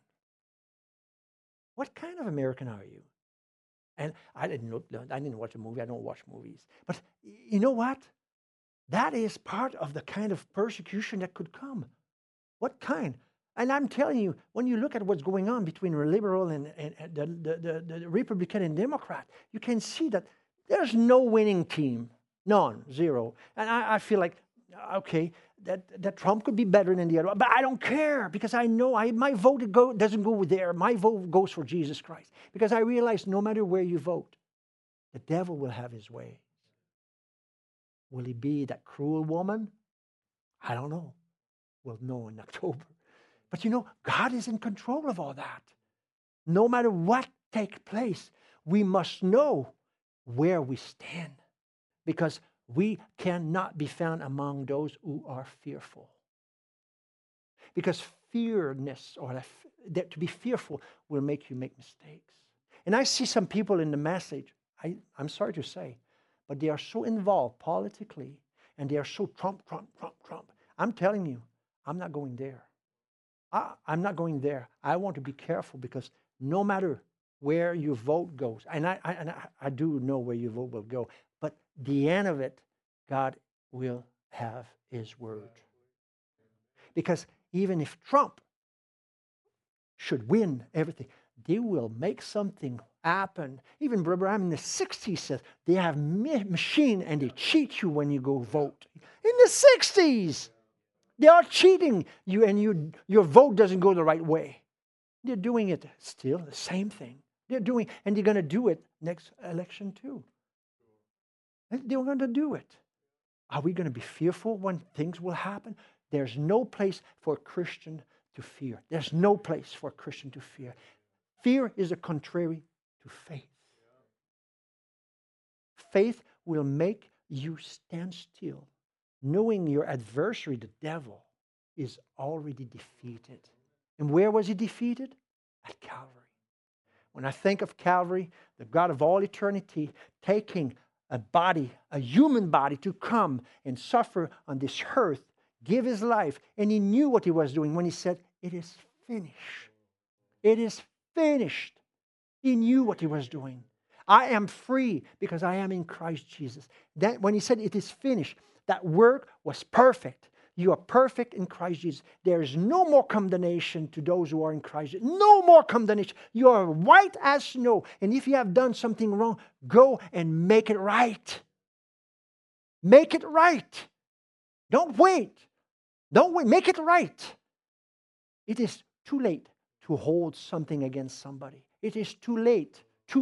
What kind of American are you? And I didn't watch a movie. I don't watch movies. But you know what? That is part of the kind of persecution that could come. What kind? And I'm telling you, when you look at what's going on between the liberal and the Republican and Democrat, you can see that there's no winning team. None. Zero. And I feel like, okay, that Trump could be better than the other. But I don't care, because I know my vote doesn't go there. My vote goes for Jesus Christ. Because I realize no matter where you vote, the devil will have his way. Will he be that cruel woman? I don't know. We'll know in October. But God is in control of all that. No matter what takes place, we must know where we stand, because we cannot be found among those who are fearful. Because fearness, or to be fearful, will make you make mistakes. And I see some people in the message, I'm sorry to say, but they are so involved politically, and they are so Trump. I'm telling you, I'm not going there. I'm not going there. I want to be careful, because no matter where your vote goes, and I do know where your vote will go, but the end of it, God will have His word. Because even if Trump should win everything, they will make something happen. Even Brother Branham in the 60s says they have machine and they cheat you when you go vote. In the 60s! They are cheating you, and your vote doesn't go the right way. They're doing it still, the same thing. They're doing, and they're going to do it next election too. They're going to do it. Are we going to be fearful when things will happen? There's no place for a Christian to fear. There's no place for a Christian to fear. Fear is a contrary to faith. Faith will make you stand still, knowing your adversary, the devil, is already defeated. And where was he defeated? At Calvary. When I think of Calvary, the God of all eternity taking a body, a human body, to come and suffer on this earth, give his life, and he knew what he was doing when he said, "It is finished." It is finished. He knew what he was doing. I am free because I am in Christ Jesus. That when he said it is finished, that work was perfect. You are perfect in Christ Jesus. There is no more condemnation to those who are in Christ Jesus. No more condemnation. You are white as snow. And if you have done something wrong, go and make it right. Make it right. Don't wait. Don't wait. Make it right. It is too late to hold something against somebody. It is too late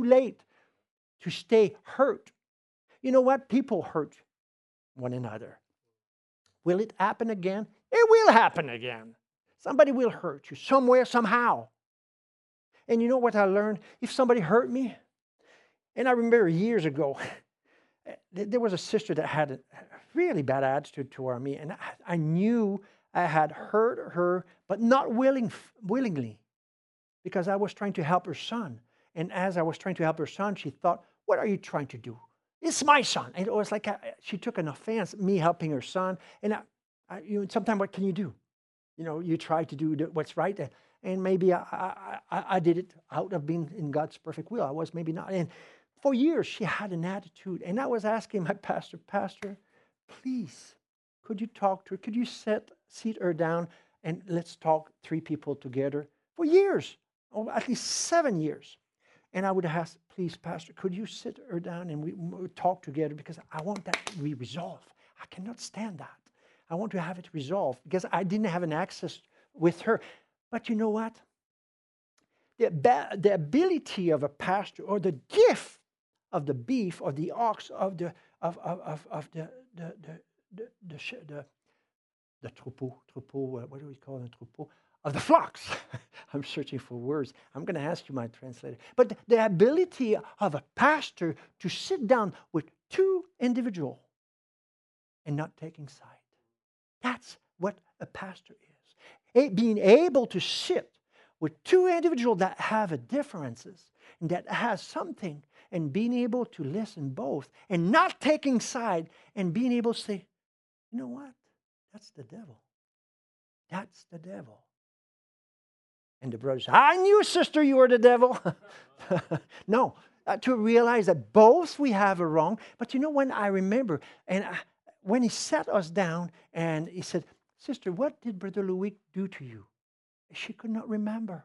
to stay hurt. You know what? People hurt one another. Will it happen again? It will happen again. Somebody will hurt you somewhere, somehow. And you know what I learned? If somebody hurt me, and I remember years ago, there was a sister that had a really bad attitude toward me, and I knew I had hurt her, but not willingly, because I was trying to help her son. And as I was trying to help her son, she thought, "What are you trying to do? It's my son." And it was like she took an offense, me helping her son. And sometimes what can you do? You try to do what's right. And maybe I did it out of being in God's perfect will. I was maybe not. And for years, she had an attitude. And I was asking my pastor, please, could you talk to her? Could you seat her down and let's talk, 3 people together? For years, or at least 7 years. And I would ask, please, Pastor, could you sit her down and we would talk together, because I want that to be resolved. I cannot stand that. I want to have it resolved because I didn't have an access with her. But you know what? The ability of a pastor, or the gift of the beef or the ox of the troupeau, what do we call it? Troupeau of the flocks. I'm searching for words. I'm going to ask you, my translator. But the ability of a pastor to sit down with 2 individuals and not taking side. That's what a pastor is. Being able to sit with 2 individuals that have differences and that has something, and being able to listen both and not taking side, and being able to say, "You know what? That's the devil. That's the devil." And the brother said, "I knew, sister, you were the devil." No, to realize that both we have a wrong. But you know, when I remember, when he sat us down and he said, "Sister, what did Brother Louis do to you?" She could not remember.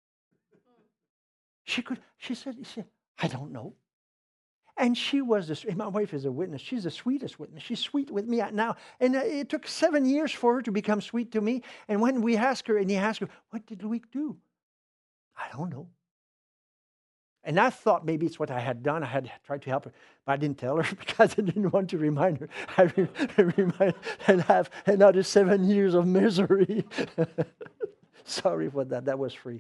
She said, "I don't know." And she was my wife is a witness. She's the sweetest witness. She's sweet with me now. And it took 7 years for her to become sweet to me. And when we asked her, and he asked her, "What did Louis do?" "I don't know." And I thought maybe it's what I had done. I had tried to help her, but I didn't tell her because I didn't want to remind her. And have another 7 years of misery. Sorry for that. That was free.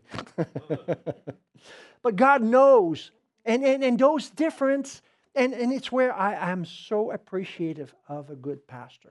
But God knows. And those differences, and it's where I am so appreciative of a good pastor.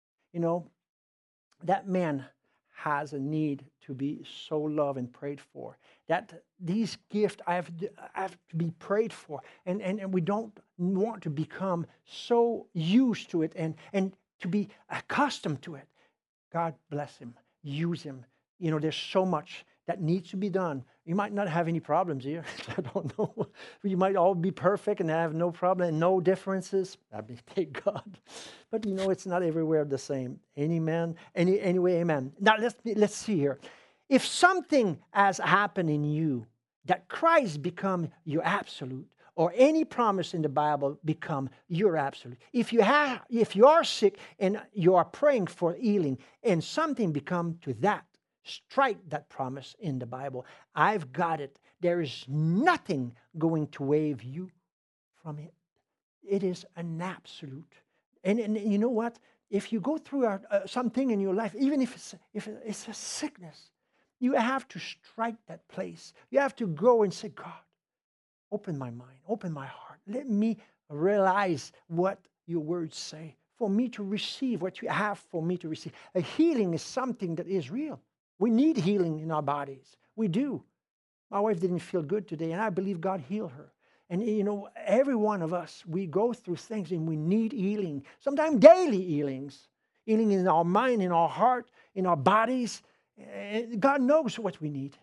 That man has a need to be so loved and prayed for. That these gifts I have to be prayed for. And we don't want to become so used to it and to be accustomed to it. God bless him. Use him. There's so much that needs to be done. You might not have any problems here. I don't know. You might all be perfect and have no problem and no differences. Thank God. But it's not everywhere the same. Amen. Anyway, amen. Now let's see here. If something has happened in you that Christ become your absolute, or any promise in the Bible become your absolute. If you are sick and you are praying for healing, and something become to that, strike that promise in the Bible. I've got it. There is nothing going to waive you from it. It is an absolute. And you know what? if you go through something in your life, even if it's a sickness, you have to strike that place. You have to go and say, God, open my mind, open my heart. Let me realize what your words say, for me to receive what you have for me to receive. A healing is something that is real. We need healing in our bodies. We do. My wife didn't feel good today, and I believe God healed her. And every one of us, we go through things and we need healing. Sometimes daily healings. Healing in our mind, in our heart, in our bodies. God knows what we need.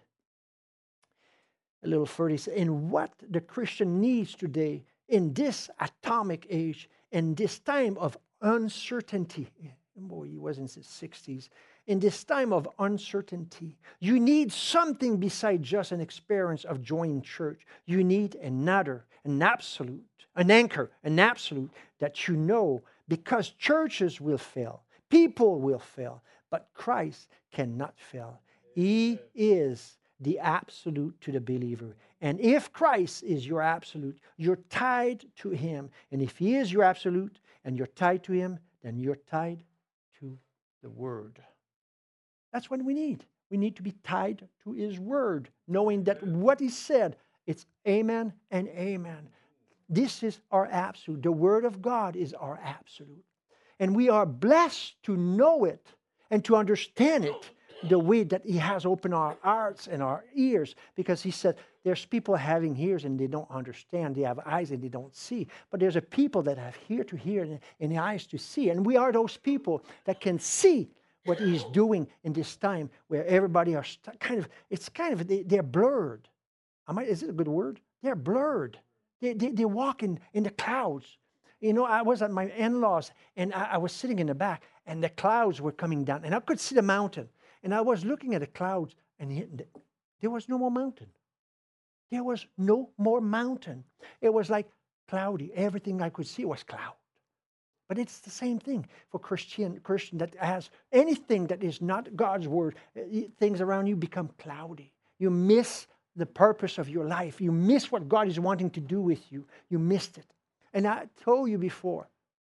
A little further, and what the Christian needs today in this atomic age, in this time of uncertainty. Boy, he was in his 60s. In this time of uncertainty, you need something besides just an experience of joining church. You need another, an absolute, an anchor, an absolute that you know, because churches will fail, people will fail, but Christ cannot fail. He is the absolute to the believer. And if Christ is your absolute, you're tied to Him. And if He is your absolute and you're tied to Him, then you're tied to the Word. That's what we need. We need to be tied to His Word, knowing that what He said, it's amen and amen. This is our absolute. The Word of God is our absolute. And we are blessed to know it and to understand it the way that He has opened our hearts and our ears. Because He said, there's people having ears and they don't understand. They have eyes and they don't see. But there's a people that have ear to hear and eyes to see. And we are those people that can see what He's doing in this time where everybody are they're blurred. Is it a good word? They're blurred. They walk in the clouds. I was at my in-laws and I was sitting in the back and the clouds were coming down and I could see the mountain. And I was looking at the clouds and there was no more mountain. There was no more mountain. It was like cloudy. Everything I could see was cloud. But it's the same thing for Christian that has anything that is not God's word. Things around you become cloudy. You miss the purpose of your life. You miss what God is wanting to do with you. You missed it. And I told you before,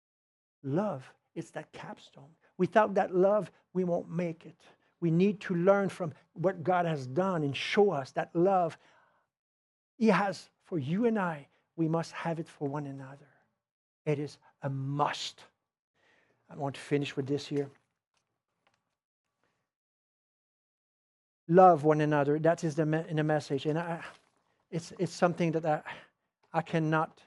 love is that capstone. Without that love, we won't make it. We need to learn from what God has done and show us that love He has for you and I. We must have it for one another. It is a must. I want to finish with this here. Love one another. That is in the message. And it's something that I cannot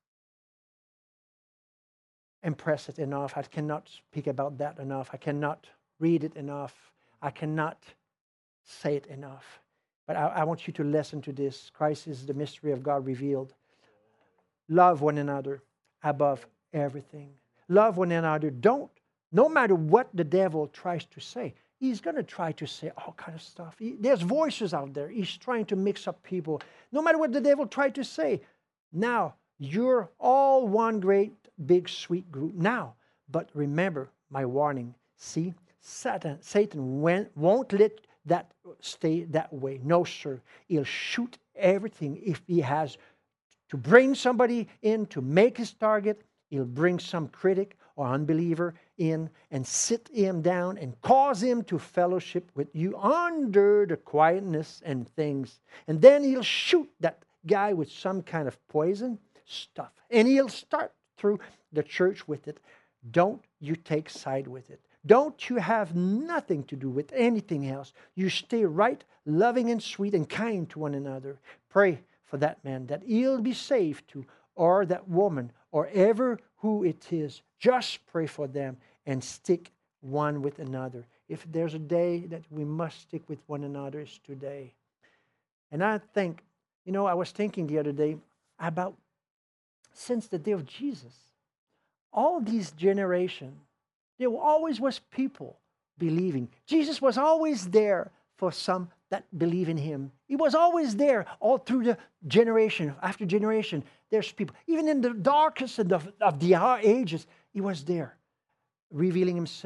impress it enough. I cannot speak about that enough. I cannot read it enough. I cannot say it enough. But I want you to listen to this. Christ is the mystery of God revealed. Love one another above everything. Love one another. No matter what the devil tries to say, he's going to try to say all kind of stuff. There's voices out there. He's trying to mix up people. No matter what the devil tried to say. Now, you're all one great, big, sweet group now. But remember my warning. See, Satan won't let that stay that way. No, sir. He'll shoot everything if he has to bring somebody in to make his target. He'll bring some critic or unbeliever in and sit him down and cause him to fellowship with you under the quietness and things. And then he'll shoot that guy with some kind of poison stuff. And he'll start through the church with it. Don't you take side with it. Don't you have nothing to do with anything else. You stay right, loving and sweet and kind to one another. Pray for that man that he'll be saved too, or that woman, or ever who it is. Just pray for them and stick one with another. If there's a day that we must stick with one another, it's today. And I think, I was thinking the other day about since the day of Jesus, all these generations, there always was people believing. Jesus was always there for some that believe in Him. He was always there all through the generation after generation. There's people. Even in the darkest of the ages, He was there, revealing Himself.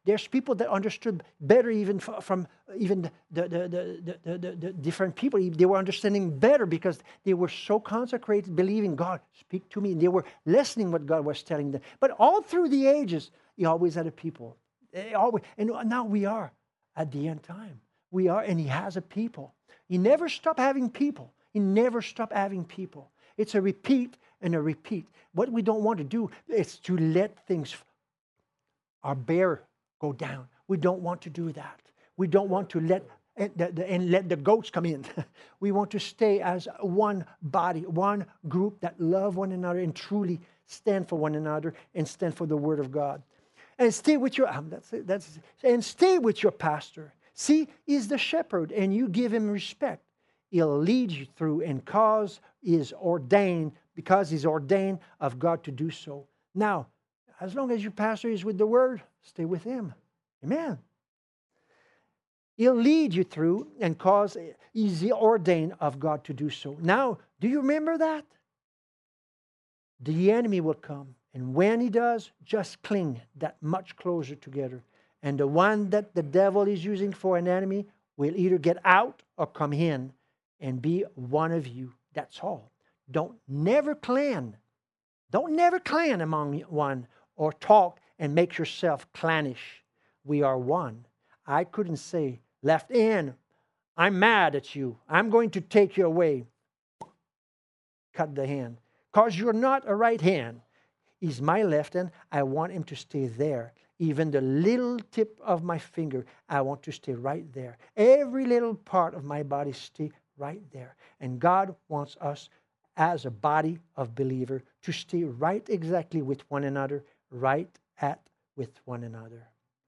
There's people that understood better even from even the different people. They were understanding better because they were so consecrated, believing, God, speak to me. And they were listening what God was telling them. But all through the ages, He always had a people. And now we are at the end time. We are, and He has a people. He never stopped having people. He never stopped having people. It's a repeat and a repeat. What we don't want to do is to let things, our bear, go down. We don't want to do that. We don't want to let the goats come in. We want to stay as one body, one group that love one another and truly stand for one another and stand for the Word of God. And stay with your and stay with your pastor. See, he's the shepherd, and you give him respect. He'll lead you through, and because he's ordained of God to do so. Now, as long as your pastor is with the Word, stay with him. Amen. He'll lead you through, and cause he's ordained of God to do so. Now, do you remember that? The enemy will come, and when he does, just cling that much closer together. And the one that the devil is using for an enemy will either get out or come in and be one of you. That's all. Don't never clan among one or talk and make yourself clannish. We are one. I couldn't say, left hand, I'm mad at you. I'm going to take you away. Cut the hand. Because you're not a right hand. He's my left hand. I want him to stay there. Even the little tip of my finger, I want to stay right there. Every little part of my body stay right there. And God wants us as a body of believers to stay right exactly with one another, with one another.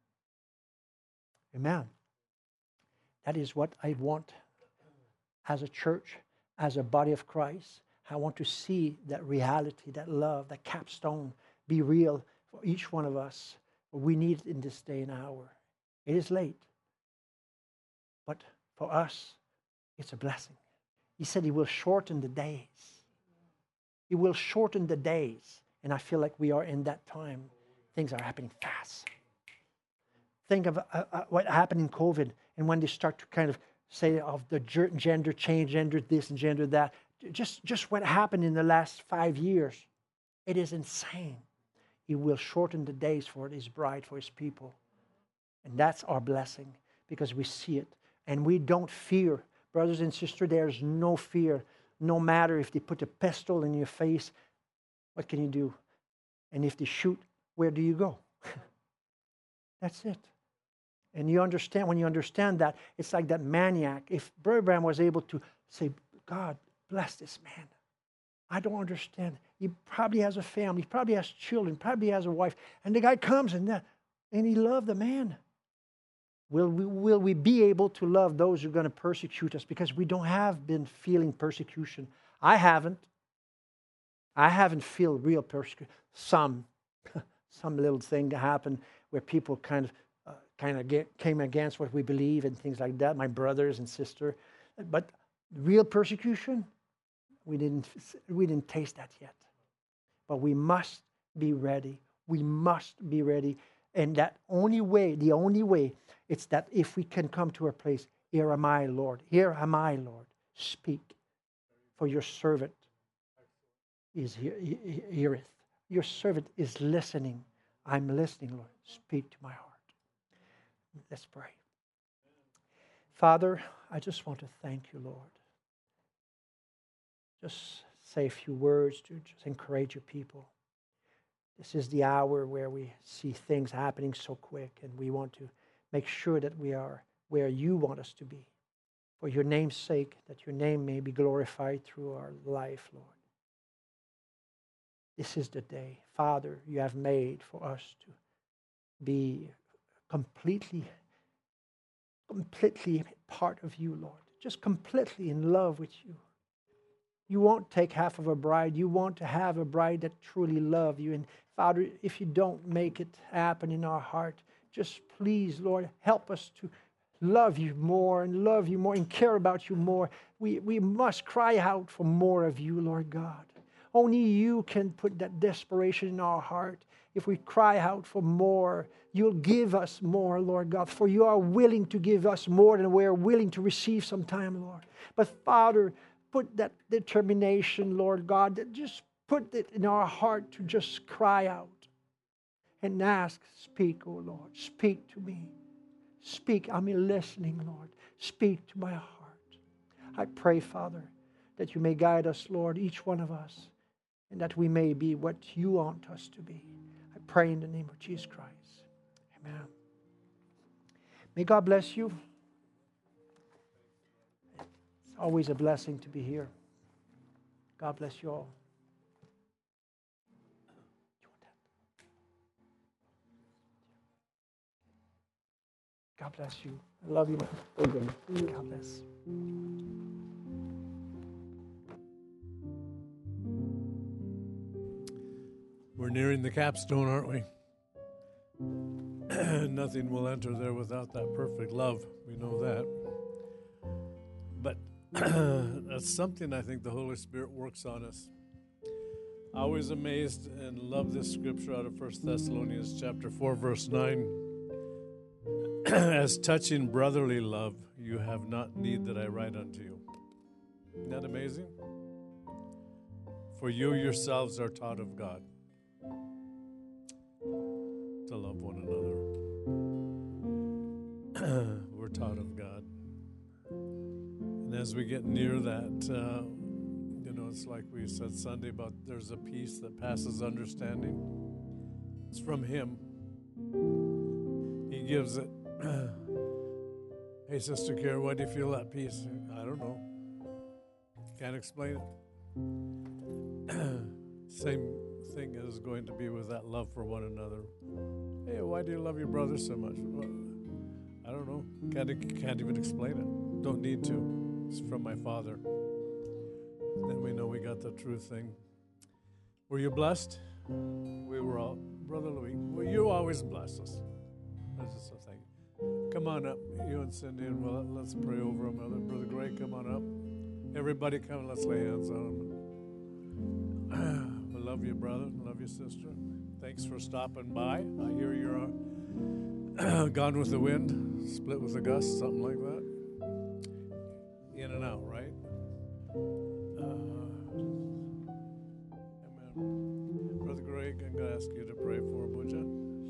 Amen. That is what I want as a church, as a body of Christ. I want to see that reality, that love, that capstone be real for each one of us. We need it in this day and hour. It is late. But for us, it's a blessing. He said He will shorten the days. He will shorten the days. And I feel like we are in that time. Things are happening fast. Think of what happened in COVID, and when they start to kind of say of the gender change, gender this and gender that, just what happened in the last 5 years. It is insane. He will shorten the days for His bride, for His people. And that's our blessing because we see it. And we don't fear. Brothers and sisters, there's no fear. No matter if they put a pistol in your face, what can you do? And if they shoot, where do you go? That's it. And you understand, when you understand that, it's like that maniac. If Brother Branham was able to say, God, bless this man. I don't understand. He probably has a family. He probably has children. Probably has a wife. And the guy comes and he loved the man. Will we be able to love those who are going to persecute us? Because we don't have been feeling persecution. I haven't feel real persecution. Some little thing happened where people kind of came against what we believe and things like that. My brothers and sister, but real persecution, we didn't taste that yet. But we must be ready. We must be ready. And the only way, it's that if we can come to a place, here am I, Lord. Here am I, Lord. Speak, for your servant is heareth. Your servant is listening. I'm listening, Lord. Speak to my heart. Let's pray. Father, I just want to thank you, Lord. Just say a few words to just encourage your people. This is the hour where we see things happening so quick, and we want to make sure that we are where you want us to be. For your name's sake, that your name may be glorified through our life, Lord. This is the day, Father, you have made for us to be completely part of you, Lord. Just completely in love with you. You won't take half of a bride. You want to have a bride that truly loves you. And Father, if you don't make it happen in our heart, just please, Lord, help us to love you more and care about you more. We must cry out for more of you, Lord God. Only you can put that desperation in our heart. If we cry out for more, you'll give us more, Lord God, for you are willing to give us more than we are willing to receive sometime, Lord. But Father, put that determination, Lord God, that just put it in our heart to just cry out and ask, speak, oh Lord, speak to me. Speak, I'm listening, Lord. Speak to my heart. I pray, Father, that you may guide us, Lord, each one of us, and that we may be what you want us to be. I pray in the name of Jesus Christ. Amen. May God bless you. It's always a blessing to be here. God bless you all. God bless you. I love you, man. God bless. We're nearing the capstone, aren't we? Nothing will enter there without that perfect love. We know that. But that's something I think the Holy Spirit works on us. I was amazed and love this scripture out of 1 Thessalonians chapter 4, verse 9. As touching brotherly love, you have not need that I write unto you. Isn't that amazing? For you yourselves are taught of God to love one another. We're taught of God. And as we get near that, it's like we said Sunday about there's a peace that passes understanding. It's from Him. He gives it. Hey, Sister Karen, why do you feel that peace? I don't know. Can't explain it. Same thing is going to be with that love for one another. Hey, why do you love your brother so much? Well, I don't know. Can't even explain it. Don't need to. It's from my Father. Then we know we got the true thing. Were you blessed? We were all. Brother Louis, well, you always bless us. That's just a thing. Come on up, you and Cindy, and let's pray over them. Brother Greg, come on up. Everybody come, let's lay hands on them. We love you, brother. Love you, sister. Thanks for stopping by. I hear you're gone with the wind, split with the gust, something like that. In and out, right? Amen. Brother Greg, I'm going to ask you to pray for him, would you?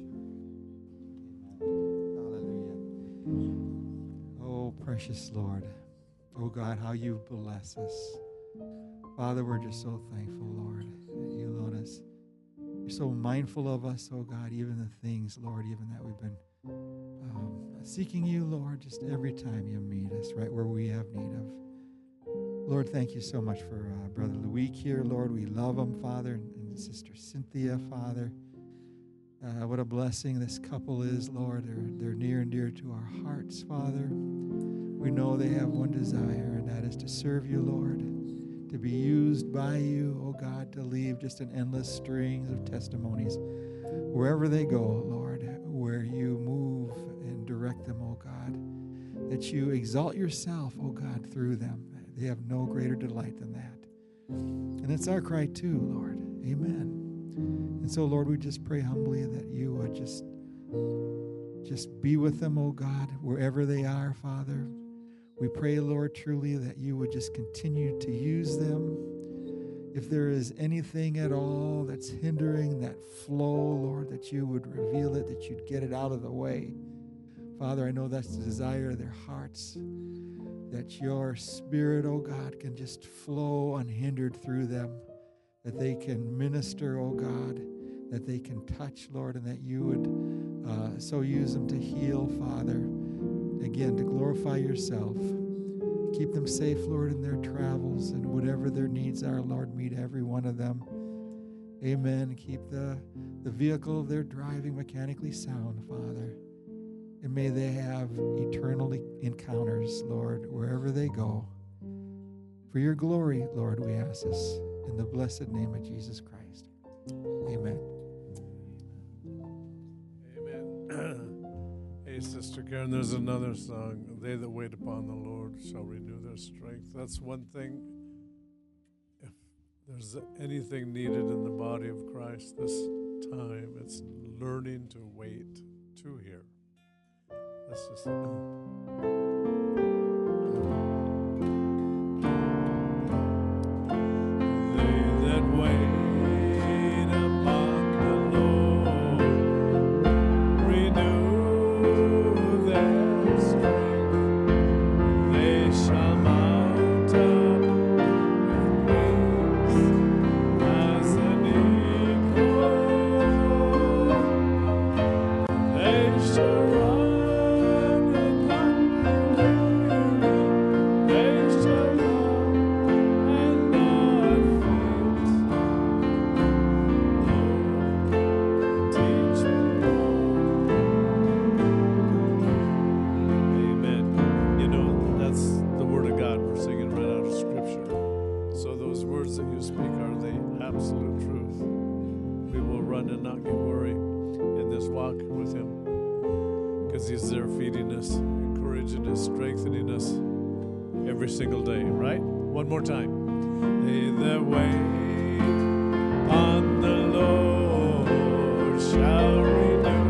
Oh, precious Lord. Oh, God, how you bless us. Father, we're just so thankful, Lord, that you love us. You're so mindful of us, oh, God, even the things, Lord, even that we've been seeking you, Lord, just every time you meet us right where we have need of. Lord, thank you so much for Brother Louis here, Lord. We love him, Father, and Sister Cynthia, Father. What a blessing this couple is, Lord. They're near and dear to our hearts, Father. We know they have one desire, and that is to serve you, Lord, to be used by you, oh God, to leave just an endless string of testimonies wherever they go, Lord, where you move and direct them, oh God, that you exalt yourself, oh God, through them. They have no greater delight than that. And it's our cry too, Lord. Amen. And so, Lord, we just pray humbly that you would just be with them, oh God, wherever they are, Father. We pray, Lord, truly that you would just continue to use them. If there is anything at all that's hindering that flow, Lord, that you would reveal it, that you'd get it out of the way. Father, I know that's the desire of their hearts, that your Spirit, oh God, can just flow unhindered through them, that they can minister, oh God, that they can touch, Lord, and that you would so use them to heal, Father, again, to glorify yourself. Keep them safe, Lord, in their travels, and whatever their needs are, Lord, meet every one of them. Amen. Keep the vehicle they're driving mechanically sound, Father. And may they have eternal encounters, Lord, wherever they go. For your glory, Lord, we ask this in the blessed name of Jesus Christ. Amen. Hey, Sister Karen, there's another song. They that wait upon the Lord shall renew their strength. That's one thing. If there's anything needed in the body of Christ this time, it's learning to wait to hear. Let's just. They that wait upon the Lord renew their strength. They shall mount up with wings as an eagle. They shall run and not be weary. They shall run and not faint. Lord, teach me, Lord. Amen. You know, that's the word of God. We're singing right out of Scripture. So those words that you speak are the absolute truth. We will run and not get weary in this walk with Him, because He's there feeding us, encouraging us, strengthening us every single day, right? One more time. They that wait on the Lord shall renew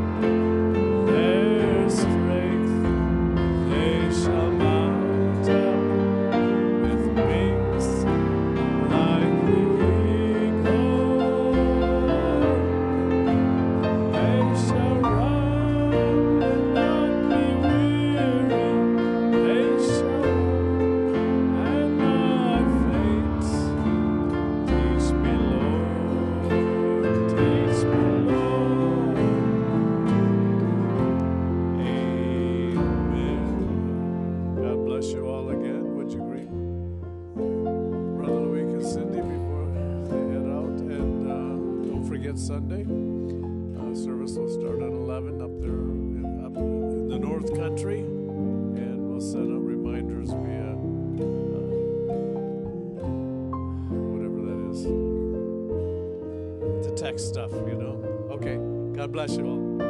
their strength. They shall mount up with wings like the eagle. They shall run and not be weary. They shall run and not faint. Teach me, Lord. Teach me, Lord. Amen. God bless you all again. Would you greet Brother Louis and Cindy before they head out? And don't forget Sunday. Service will start at 11 up there up in the North Country. And we'll send out reminders via whatever that is. The text stuff, you know. Okay. God bless you all.